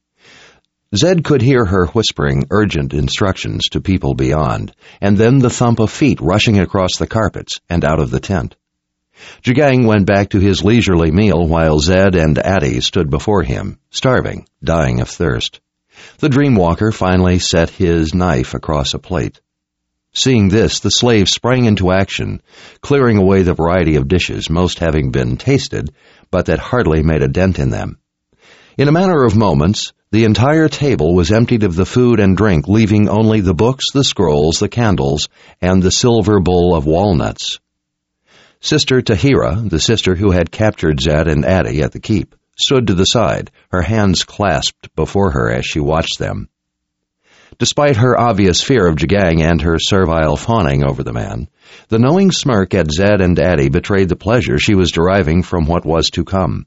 Zed could hear her whispering urgent instructions to people beyond, and then the thump of feet rushing across the carpets and out of the tent. Jagang went back to his leisurely meal while Zed and Addie stood before him, starving, dying of thirst. The Dreamwalker finally set his knife across a plate. Seeing this, the slave sprang into action, clearing away the variety of dishes, most having been tasted, but that hardly made a dent in them. In a matter of moments, the entire table was emptied of the food and drink, leaving only the books, the scrolls, the candles, and the silver bowl of walnuts. Sister Tahira, the sister who had captured Zed and Addie at the keep, stood to the side, her hands clasped before her as she watched them. Despite her obvious fear of Jagang and her servile fawning over the man, the knowing smirk at Zed and Addie betrayed the pleasure she was deriving from what was to come.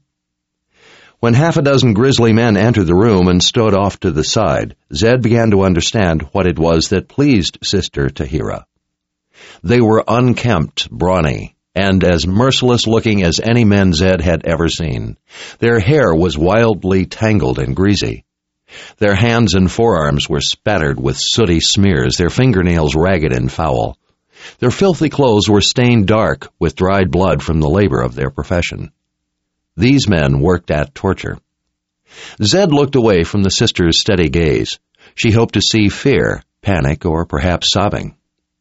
When half a dozen grisly men entered the room and stood off to the side, Zed began to understand what it was that pleased Sister Tahira. They were unkempt, brawny, and as merciless-looking as any men Zed had ever seen. Their hair was wildly tangled and greasy. Their hands and forearms were spattered with sooty smears, their fingernails ragged and foul. Their filthy clothes were stained dark with dried blood from the labor of their profession. These men worked at torture. Zed looked away from the sister's steady gaze. She hoped to see fear, panic, or perhaps sobbing.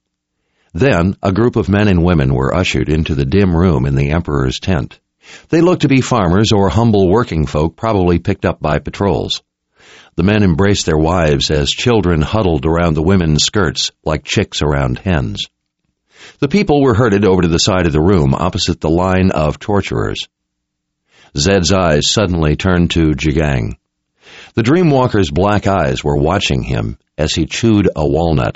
Then a group of men and women were ushered into the dim room in the Emperor's tent. They looked to be farmers or humble working folk, probably picked up by patrols. The men embraced their wives as children huddled around the women's skirts like chicks around hens. The people were herded over to the side of the room opposite the line of torturers. Zed's eyes suddenly turned to Jagang. The Dreamwalker's black eyes were watching him as he chewed a walnut.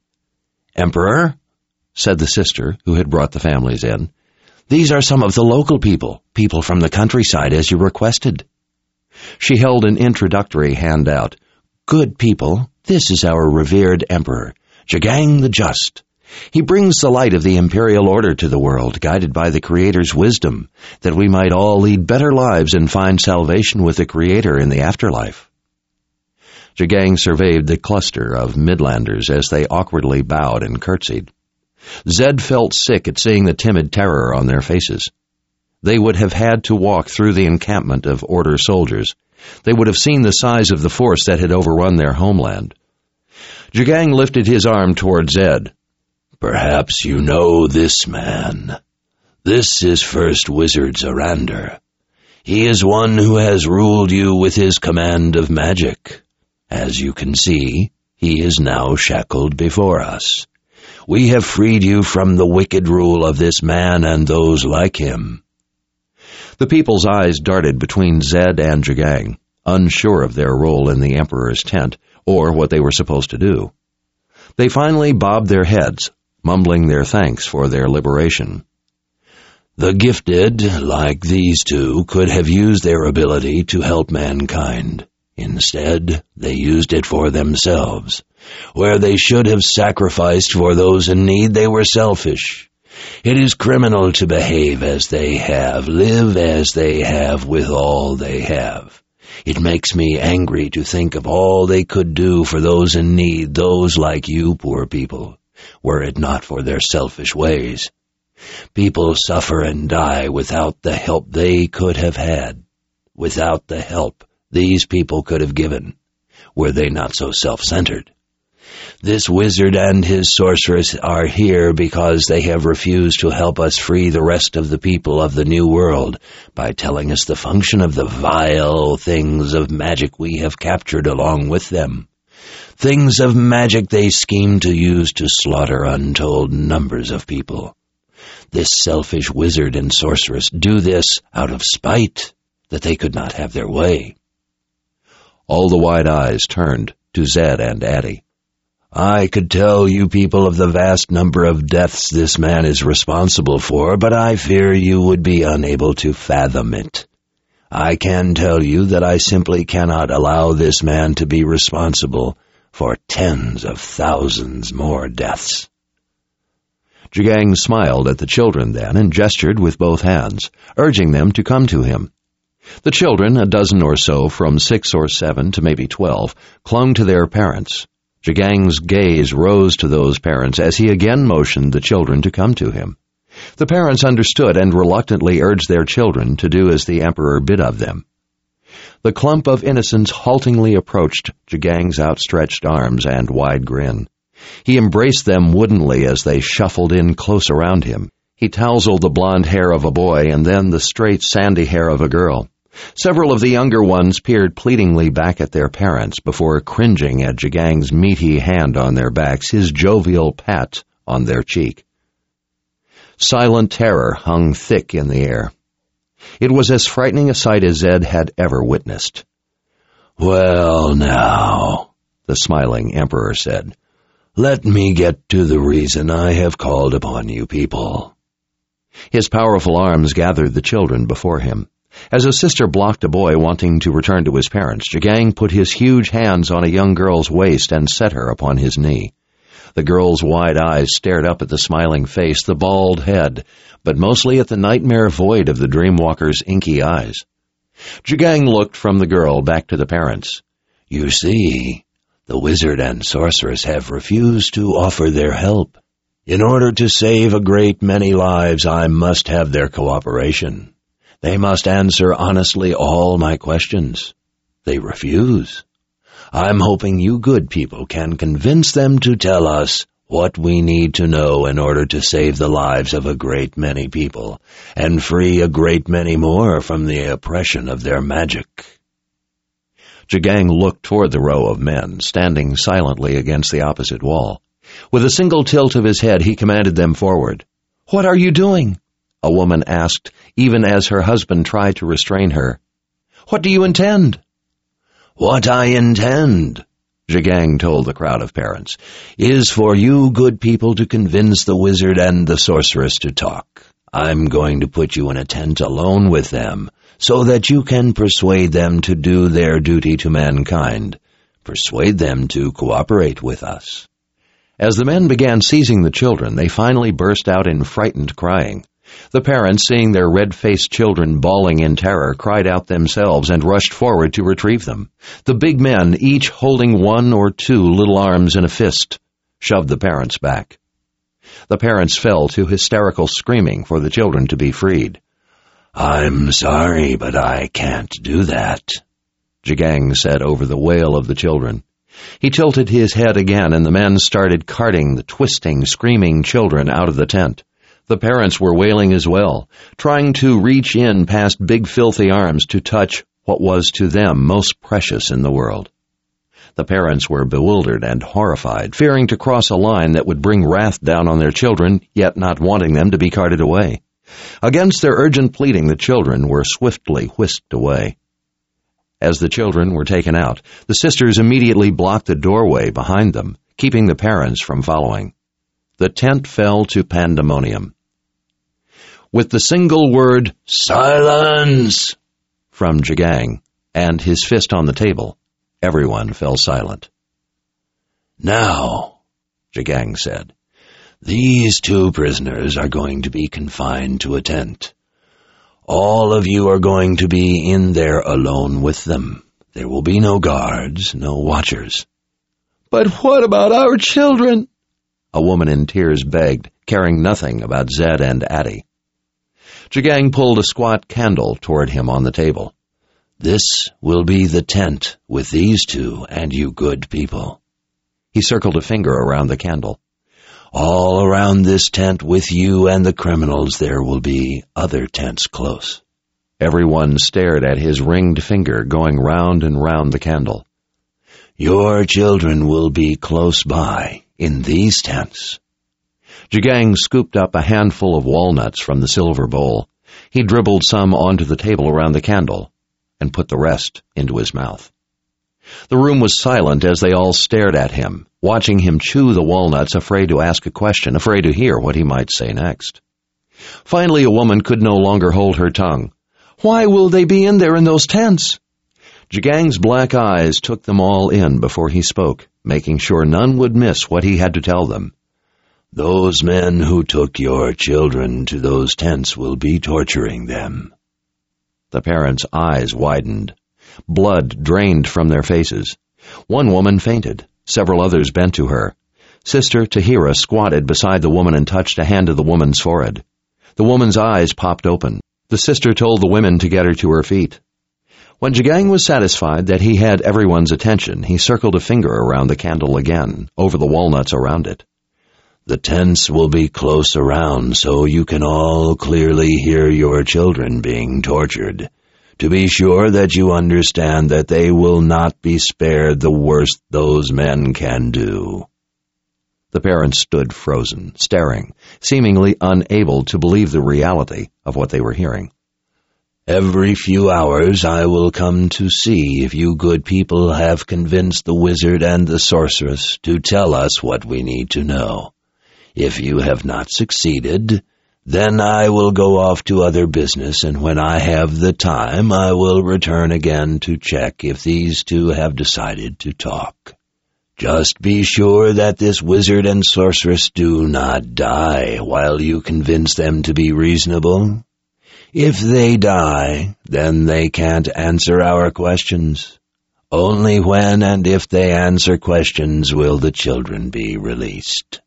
"Emperor," said the sister who had brought the families in, "these are some of the local people, people from the countryside as you requested." She held an introductory hand out. Good people, this is our revered emperor, Jagang the Just. He brings the light of the imperial order to the world, guided by the Creator's wisdom, that we might all lead better lives and find salvation with the Creator in the afterlife. Jagang surveyed the cluster of Midlanders as they awkwardly bowed and curtsied. Zed felt sick at seeing the timid terror on their faces. They would have had to walk through the encampment of Order soldiers. They would have seen the size of the force that had overrun their homeland. Jagang lifted his arm toward Zed. Perhaps you know this man. This is First Wizard Zorander. He is one who has ruled you with his command of magic. As you can see, he is now shackled before us. We have freed you from the wicked rule of this man and those like him. The people's eyes darted between Zed and Jagang, unsure of their role in the Emperor's tent, or what they were supposed to do. They finally bobbed their heads, mumbling their thanks for their liberation. The gifted, like these two, could have used their ability to help mankind. Instead, they used it for themselves. Where they should have sacrificed for those in need, they were selfish. It is criminal to behave as they have, live as they have with all they have. It makes me angry to think of all they could do for those in need, those like you poor people, were it not for their selfish ways. People suffer and die without the help they could have had, without the help these people could have given, were they not so self-centered. This wizard and his sorceress are here because they have refused to help us free the rest of the people of the New World by telling us the function of the vile things of magic we have captured along with them. Things of magic they scheme to use to slaughter untold numbers of people. This selfish wizard and sorceress do this out of spite, that they could not have their way. All the wide eyes turned to Zed and Addie. I could tell you people of the vast number of deaths this man is responsible for, but I fear you would be unable to fathom it. I can tell you that I simply cannot allow this man to be responsible for tens of thousands more deaths. Jagang smiled at the children then and gestured with both hands, urging them to come to him. The children, a dozen or so, from six or seven to maybe twelve, clung to their parents. Jagang's gaze rose to those parents as he again motioned the children to come to him. The parents understood and reluctantly urged their children to do as the Emperor bid of them. The clump of innocents haltingly approached Jagang's outstretched arms and wide grin. He embraced them woodenly as they shuffled in close around him. He tousled the blonde hair of a boy and then the straight sandy hair of a girl. Several of the younger ones peered pleadingly back at their parents before cringing at Jagang's meaty hand on their backs, his jovial pat on their cheek. Silent terror hung thick in the air. It was as frightening a sight as Zed had ever witnessed. Well, now, the smiling Emperor said, let me get to the reason I have called upon you people. His powerful arms gathered the children before him. As a sister blocked a boy wanting to return to his parents, Jagang put his huge hands on a young girl's waist and set her upon his knee. The girl's wide eyes stared up at the smiling face, the bald head, but mostly at the nightmare void of the dreamwalker's inky eyes. Jagang looked from the girl back to the parents. You see, the wizard and sorceress have refused to offer their help. In order to save a great many lives, I must have their cooperation. They must answer honestly all my questions. They refuse. I'm hoping you good people can convince them to tell us what we need to know in order to save the lives of a great many people and free a great many more from the oppression of their magic. Jagang looked toward the row of men, standing silently against the opposite wall. With a single tilt of his head, he commanded them forward. "What are you doing?" a woman asked, even as her husband tried to restrain her. "What do you intend?" "What I intend," Jagang told the crowd of parents, "is for you good people to convince the wizard and the sorceress to talk. I'm going to put you in a tent alone with them, so that you can persuade them to do their duty to mankind, Persuade them to cooperate with us." As the men began seizing the children, they finally burst out in frightened crying. The parents, seeing their red-faced children bawling in terror, cried out themselves and rushed forward to retrieve them. The big men, each holding one or two little arms in a fist, shoved the parents back. The parents fell to hysterical screaming for the children to be freed. "I'm sorry, but I can't do that," Jagang said over the wail of the children. He tilted his head again, and the men started carting the twisting, screaming children out of the tent. The parents were wailing as well, trying to reach in past big filthy arms to touch what was to them most precious in the world. The parents were bewildered and horrified, fearing to cross a line that would bring wrath down on their children, yet not wanting them to be carted away. Against their urgent pleading, the children were swiftly whisked away. As the children were taken out, the sisters immediately blocked the doorway behind them, keeping the parents from following. The tent fell to pandemonium. With the single word, "Silence!" from Jagang, and his fist on the table, everyone fell silent. "Now," Jagang said, "these two prisoners are going to be confined to a tent. All of you are going to be in there alone with them. There will be no guards, no watchers." "But what about our children?" a woman in tears begged, caring nothing about Zed and Addie. Jagang pulled a squat candle toward him on the table. "This will be the tent with these two and you good people." He circled a finger around the candle. "All around this tent with you and the criminals there will be other tents close." Everyone stared at his ringed finger going round and round the candle. "Your children will be close by, in these tents." Jagang scooped up a handful of walnuts from the silver bowl. He dribbled some onto the table around the candle and put the rest into his mouth. The room was silent as they all stared at him, watching him chew the walnuts, afraid to ask a question, afraid to hear what he might say next. Finally, a woman could no longer hold her tongue. "Why will they be in there in those tents?" Jagang's black eyes took them all in before he spoke, making sure none would miss what he had to tell them. "Those men who took your children to those tents will be torturing them." The parents' eyes widened. Blood drained from their faces. One woman fainted. Several others bent to her. Sister Tahira squatted beside the woman and touched a hand to the woman's forehead. The woman's eyes popped open. The sister told the women to get her to her feet. When Jagang was satisfied that he had everyone's attention, he circled a finger around the candle again, over the walnuts around it. "The tents will be close around so you can all clearly hear your children being tortured. To be sure that you understand that they will not be spared the worst those men can do." The parents stood frozen, staring, seemingly unable to believe the reality of what they were hearing. "Every few hours I will come to see if you good people have convinced the wizard and the sorceress to tell us what we need to know. If you have not succeeded, then I will go off to other business, and when I have the time, I will return again to check if these two have decided to talk. Just be sure that this wizard and sorceress do not die while you convince them to be reasonable. If they die, then they can't answer our questions. Only when and if they answer questions will the children be released."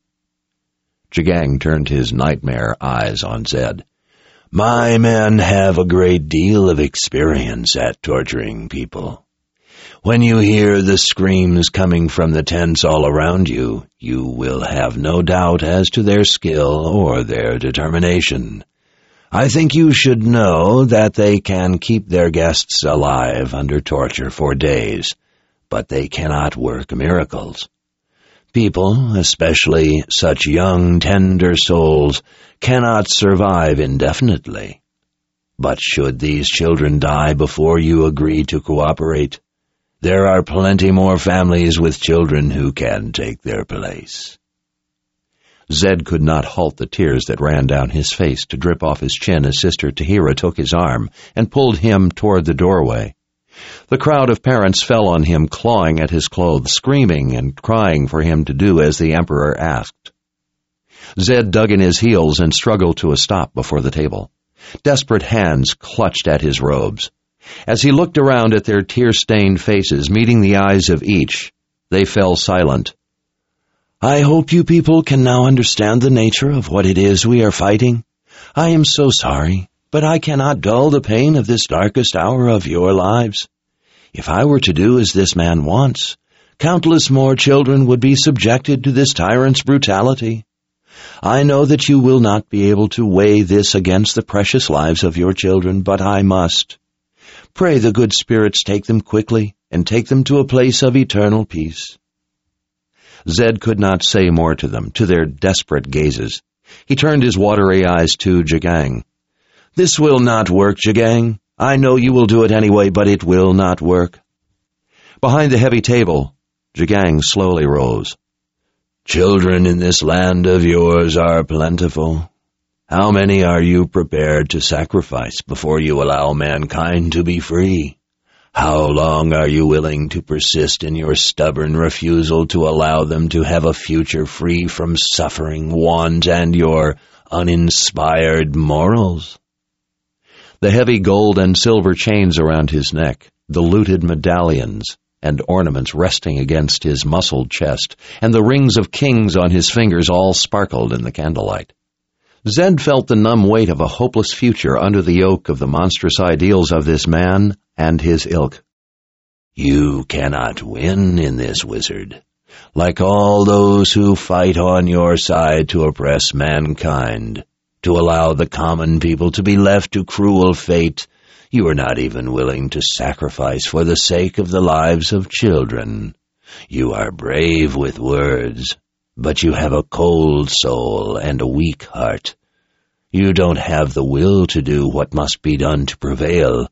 Jagang turned his nightmare eyes on Zed. "My men have a great deal of experience at torturing people. When you hear the screams coming from the tents all around you, you will have no doubt as to their skill or their determination. I think you should know that they can keep their guests alive under torture for days, but they cannot work miracles. People, especially such young, tender souls, cannot survive indefinitely. But should these children die before you agree to cooperate, there are plenty more families with children who can take their place." Zed could not halt the tears that ran down his face to drip off his chin as Sister Tahira took his arm and pulled him toward the doorway. The crowd of parents fell on him, clawing at his clothes, screaming and crying for him to do as the emperor asked. Zed dug in his heels and struggled to a stop before the table. Desperate hands clutched at his robes. As he looked around at their tear-stained faces, meeting the eyes of each, they fell silent. "I hope you people can now understand the nature of what it is we are fighting. I am so sorry, but I cannot dull the pain of this darkest hour of your lives. If I were to do as this man wants, countless more children would be subjected to this tyrant's brutality. I know that you will not be able to weigh this against the precious lives of your children, but I must. Pray the good spirits take them quickly and take them to a place of eternal peace." Zed could not say more to them, to their desperate gazes. He turned his watery eyes to Jagang. "This will not work, Jagang. I know you will do it anyway, but it will not work." Behind the heavy table, Jagang slowly rose. "Children in this land of yours are plentiful. How many are you prepared to sacrifice before you allow mankind to be free? How long are you willing to persist in your stubborn refusal to allow them to have a future free from suffering, want, and your uninspired morals?" The heavy gold and silver chains around his neck, the looted medallions and ornaments resting against his muscled chest, and the rings of kings on his fingers all sparkled in the candlelight. Zed felt the numb weight of a hopeless future under the yoke of the monstrous ideals of this man and his ilk. "You cannot win in this, wizard. Like all those who fight on your side to oppress mankind, to allow the common people to be left to cruel fate, you are not even willing to sacrifice for the sake of the lives of children. You are brave with words, but you have a cold soul and a weak heart. You don't have the will to do what must be done to prevail.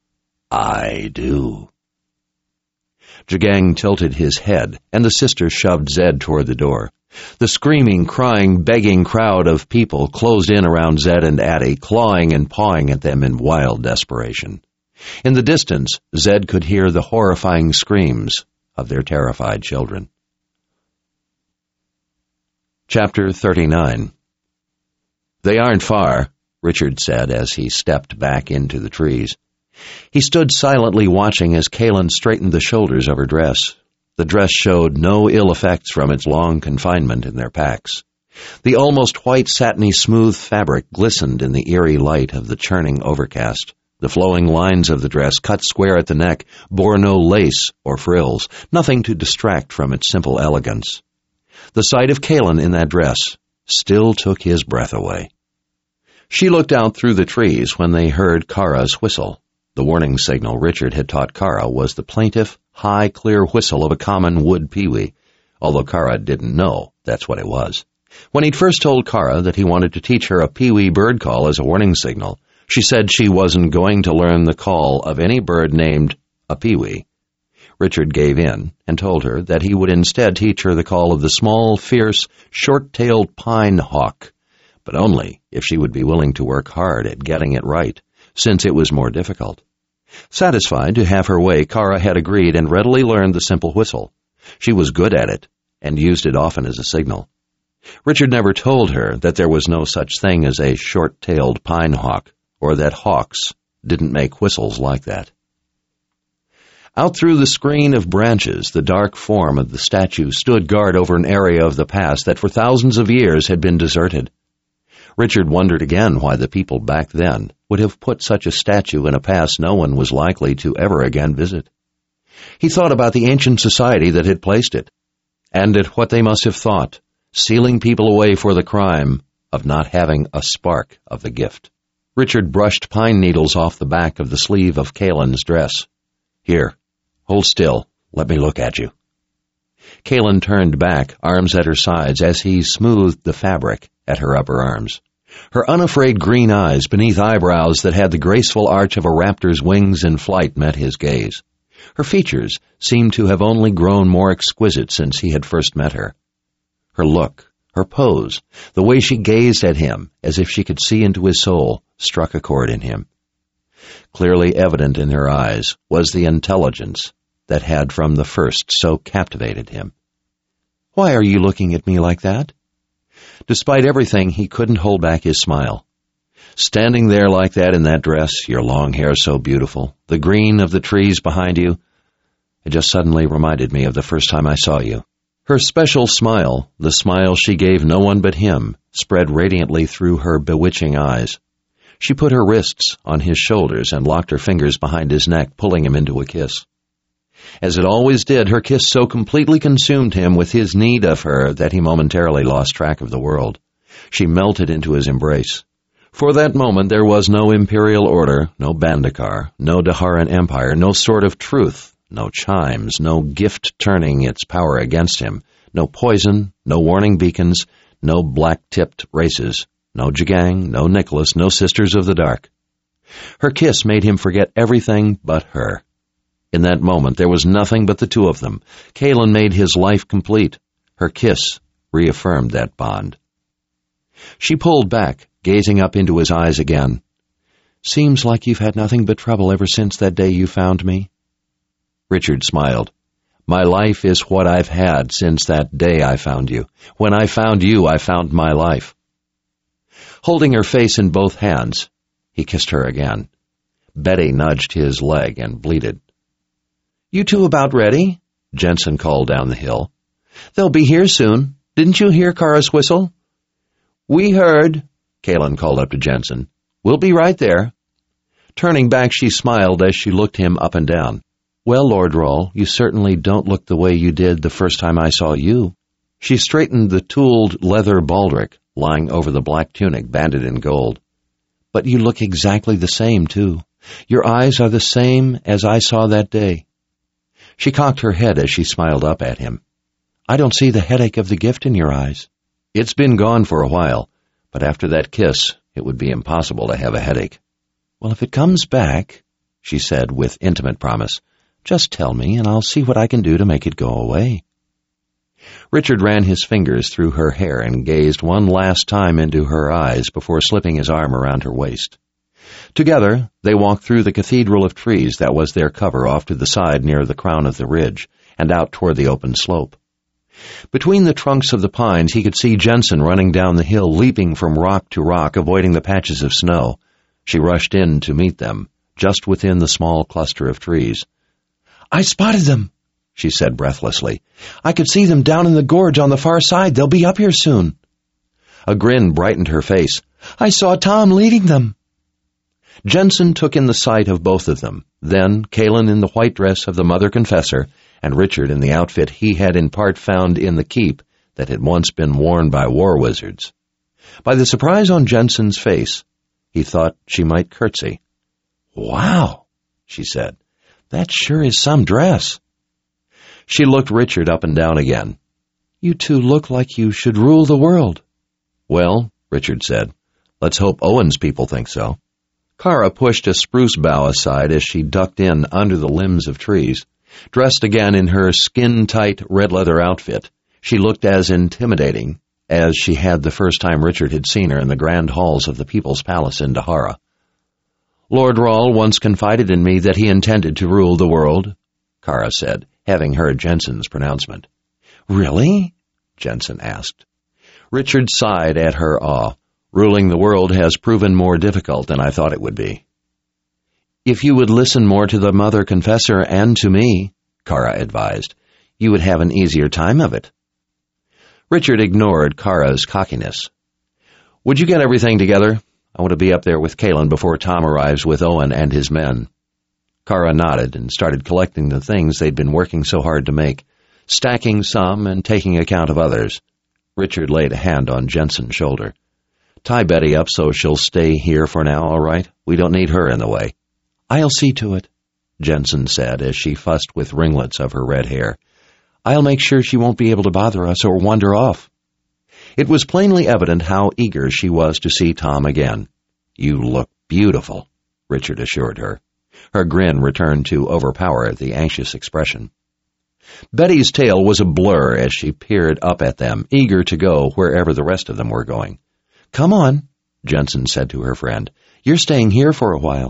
I do." Jagang tilted his head, and the sister shoved Zed toward the door. The screaming, crying, begging crowd of people closed in around Zed and Addie, clawing and pawing at them in wild desperation. In the distance, Zed could hear the horrifying screams of their terrified children. Chapter thirty-nine. "They aren't far," Richard said as he stepped back into the trees. He stood silently watching as Kaelin straightened the shoulders of her dress. The dress showed no ill effects from its long confinement in their packs. The almost white satiny smooth fabric glistened in the eerie light of the churning overcast. The flowing lines of the dress, cut square at the neck, bore no lace or frills, nothing to distract from its simple elegance. The sight of Kaelin in that dress still took his breath away. She looked out through the trees when they heard Kara's whistle. The warning signal Richard had taught Kara was the plaintive, high, clear whistle of a common wood pewee, although Kara didn't know that's what it was. When he'd first told Kara that he wanted to teach her a pewee bird call as a warning signal, she said she wasn't going to learn the call of any bird named a pewee. Richard gave in and told her that he would instead teach her the call of the small, fierce, short-tailed pine hawk, but only if she would be willing to work hard at getting it right, since it was more difficult. Satisfied to have her way, Kara had agreed and readily learned the simple whistle. She was good at it and used it often as a signal. Richard never told her that there was no such thing as a short-tailed pine hawk, or that hawks didn't make whistles like that. Out through the screen of branches, the dark form of the statue stood guard over an area of the past that for thousands of years had been deserted. Richard wondered again why the people back then would have put such a statue in a past no one was likely to ever again visit. He thought about the ancient society that had placed it, and at what they must have thought, sealing people away for the crime of not having a spark of the gift. Richard brushed pine needles off the back of the sleeve of Kaelin's dress. "Here, hold still. Let me look at you." Kaelin turned back, arms at her sides, as he smoothed the fabric at her upper arms. Her unafraid green eyes beneath eyebrows that had the graceful arch of a raptor's wings in flight met his gaze. Her features seemed to have only grown more exquisite since he had first met her. Her look, her pose, the way she gazed at him as if she could see into his soul, struck a chord in him. Clearly evident in her eyes was the intelligence that had from the first so captivated him. "Why are you looking at me like that?" Despite everything, he couldn't hold back his smile. "Standing there like that in that dress, your long hair so beautiful, the green of the trees behind you, it just suddenly reminded me of the first time I saw you." Her special smile, the smile she gave no one but him, spread radiantly through her bewitching eyes. She put her wrists on his shoulders and locked her fingers behind his neck, pulling him into a kiss. As it always did, her kiss so completely consumed him with his need of her that he momentarily lost track of the world. She melted into his embrace. For that moment there was no imperial order, no Bandakar, no Daharan empire, no sword of truth, no chimes, no gift turning its power against him, no poison, no warning beacons, no black-tipped races, no Jagang, no Nicholas, no Sisters of the Dark. Her kiss made him forget everything but her. In that moment there was nothing but the two of them. Kaelin made his life complete. Her kiss reaffirmed that bond. She pulled back, gazing up into his eyes again. "Seems like you've had nothing but trouble ever since that day you found me." Richard smiled. "My life is what I've had since that day I found you. When I found you, I found my life." Holding her face in both hands, he kissed her again. Betty nudged his leg and bleated. "You two about ready?" Jensen called down the hill. "They'll be here soon. Didn't you hear Kara's whistle?" "We heard," Kaelin called up to Jensen. "We'll be right there." Turning back, she smiled as she looked him up and down. "Well, Lord Rawl, you certainly don't look the way you did the first time I saw you." She straightened the tooled leather baldric lying over the black tunic banded in gold. "But you look exactly the same, too. Your eyes are the same as I saw that day." She cocked her head as she smiled up at him. "I don't see the headache of the gift in your eyes." "It's been gone for a while, but after that kiss, it would be impossible to have a headache." "Well, if it comes back," she said with intimate promise, "just tell me and I'll see what I can do to make it go away." Richard ran his fingers through her hair and gazed one last time into her eyes before slipping his arm around her waist. Together, they walked through the cathedral of trees that was their cover off to the side near the crown of the ridge and out toward the open slope. Between the trunks of the pines, he could see Jensen running down the hill, leaping from rock to rock, avoiding the patches of snow. She rushed in to meet them, just within the small cluster of trees. "I spotted them," she said breathlessly. "I could see them down in the gorge on the far side. They'll be up here soon." A grin brightened her face. "I saw Tom leading them." Jensen took in the sight of both of them, then Kaelin in the white dress of the Mother Confessor, and Richard in the outfit he had in part found in the keep that had once been worn by war wizards. By the surprise on Jensen's face, he thought she might curtsy. "Wow," she said, "that sure is some dress." She looked Richard up and down again. "You two look like you should rule the world." "Well," Richard said, "let's hope Owen's people think so." Kara pushed a spruce bough aside as she ducked in under the limbs of trees. Dressed again in her skin-tight red leather outfit, she looked as intimidating as she had the first time Richard had seen her in the grand halls of the People's Palace in Dahara. "Lord Rawl once confided in me that he intended to rule the world," Kara said, having heard Jensen's pronouncement. "Really?" Jensen asked. Richard sighed at her awe. "Ruling the world has proven more difficult than I thought it would be." "If you would listen more to the Mother Confessor and to me," Kara advised, "you would have an easier time of it." Richard ignored Kara's cockiness. "Would you get everything together? I want to be up there with Kaelin before Tom arrives with Owen and his men." Kara nodded and started collecting the things they'd been working so hard to make, stacking some and taking account of others. Richard laid a hand on Jensen's shoulder. "Tie Betty up so she'll stay here for now, all right? We don't need her in the way." "I'll see to it," Jensen said as she fussed with ringlets of her red hair. "I'll make sure she won't be able to bother us or wander off." It was plainly evident how eager she was to see Tom again. "You look beautiful," Richard assured her. Her grin returned to overpower the anxious expression. Betty's tail was a blur as she peered up at them, eager to go wherever the rest of them were going. "Come on," Jensen said to her friend. "You're staying here for a while.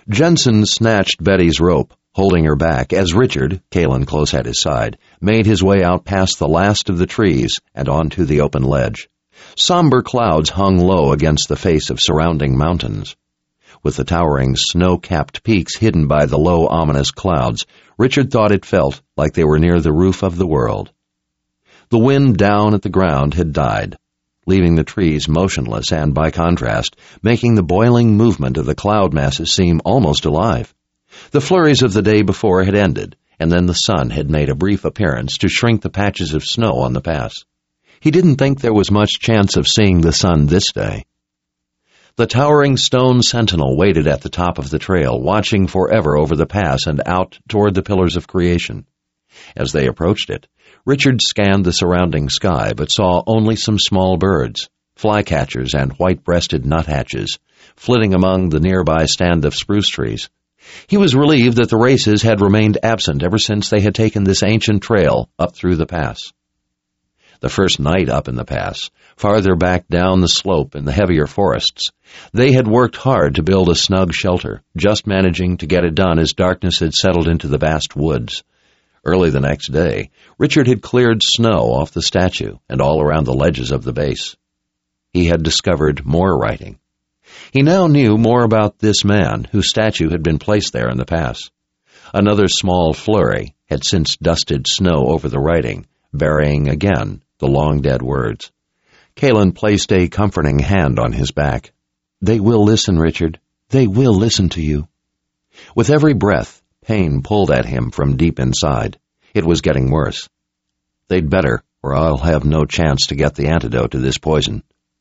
Jensen snatched Betty's rope, holding her back as Richard, Kalen close at his side, made his way out past the last of the trees and onto the open ledge. Somber clouds hung low against the face of surrounding mountains. With the towering snow-capped peaks hidden by the low, ominous clouds, Richard thought it felt like they were near the roof of the world. The wind down at the ground had died, leaving the trees motionless and, by contrast, making the boiling movement of the cloud masses seem almost alive. The flurries of the day before had ended, and then the sun had made a brief appearance to shrink the patches of snow on the pass. He didn't think there was much chance of seeing the sun this day. The towering stone sentinel waited at the top of the trail, watching forever over the pass and out toward the pillars of creation. As they approached it, Richard scanned the surrounding sky, but saw only some small birds, flycatchers and white-breasted nuthatches, flitting among the nearby stand of spruce trees. He was relieved that the races had remained absent ever since they had taken this ancient trail up through the pass. The first night up in the pass, farther back down the slope in the heavier forests, they had worked hard to build a snug shelter, just managing to get it done as darkness had settled into the vast woods. Early the next day, Richard had cleared snow off the statue and all around the ledges of the base. He had discovered more writing. He now knew more about this man whose statue had been placed there in the pass. Another small flurry had since dusted snow over the writing, burying again the long-dead words. Kalen placed a comforting hand on his back. "They will listen, Richard. They will listen to you." With every breath, pain pulled at him from deep inside. It was getting worse. "They'd better, or I'll have no chance to get the antidote to this poison."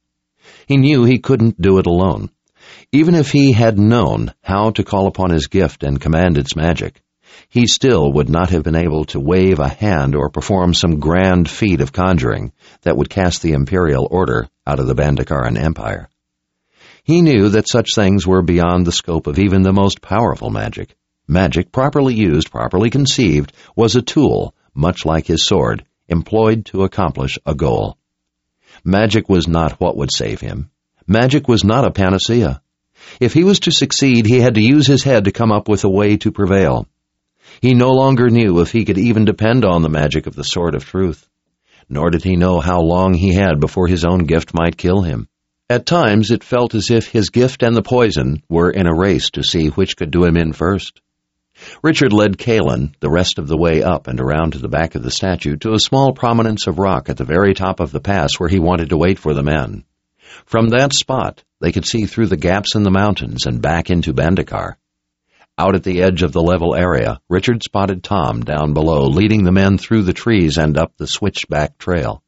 He knew he couldn't do it alone. Even if he had known how to call upon his gift and command its magic, he still would not have been able to wave a hand or perform some grand feat of conjuring that would cast the Imperial Order out of the Bandakaran Empire. He knew that such things were beyond the scope of even the most powerful magic. Magic, properly used, properly conceived, was a tool, much like his sword, employed to accomplish a goal. Magic was not what would save him. Magic was not a panacea. If he was to succeed, he had to use his head to come up with a way to prevail. He no longer knew if he could even depend on the magic of the Sword of Truth. Nor did he know how long he had before his own gift might kill him. At times it felt as if his gift and the poison were in a race to see which could do him in first. Richard led Kalen the rest of the way up and around to the back of the statue to a small prominence of rock at the very top of the pass where he wanted to wait for the men. From that spot, they could see through the gaps in the mountains and back into Bandakar. Out at the edge of the level area, Richard spotted Tom down below, leading the men through the trees and up the switchback trail.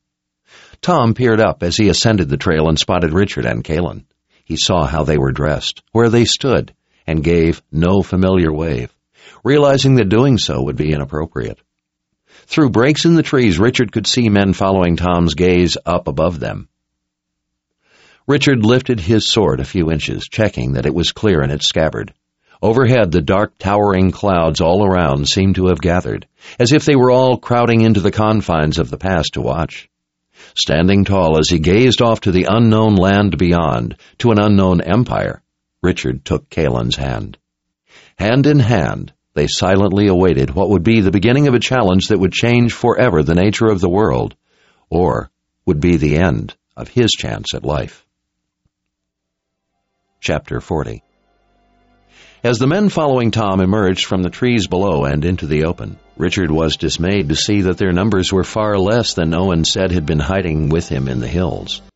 Tom peered up as he ascended the trail and spotted Richard and Kalen. He saw how they were dressed, where they stood, and gave no familiar wave, realizing that doing so would be inappropriate. Through breaks in the trees, Richard could see men following Tom's gaze up above them. Richard lifted his sword a few inches, checking that it was clear in its scabbard. Overhead, the dark, towering clouds all around seemed to have gathered, as if they were all crowding into the confines of the pass to watch. Standing tall as he gazed off to the unknown land beyond, to an unknown empire, Richard took Kalen's hand. Hand in hand, they silently awaited what would be the beginning of a challenge that would change forever the nature of the world, or would be the end of his chance at life. Chapter forty. As the men following Tom emerged from the trees below and into the open, Richard was dismayed to see that their numbers were far less than Owen said had been hiding with him in the hills.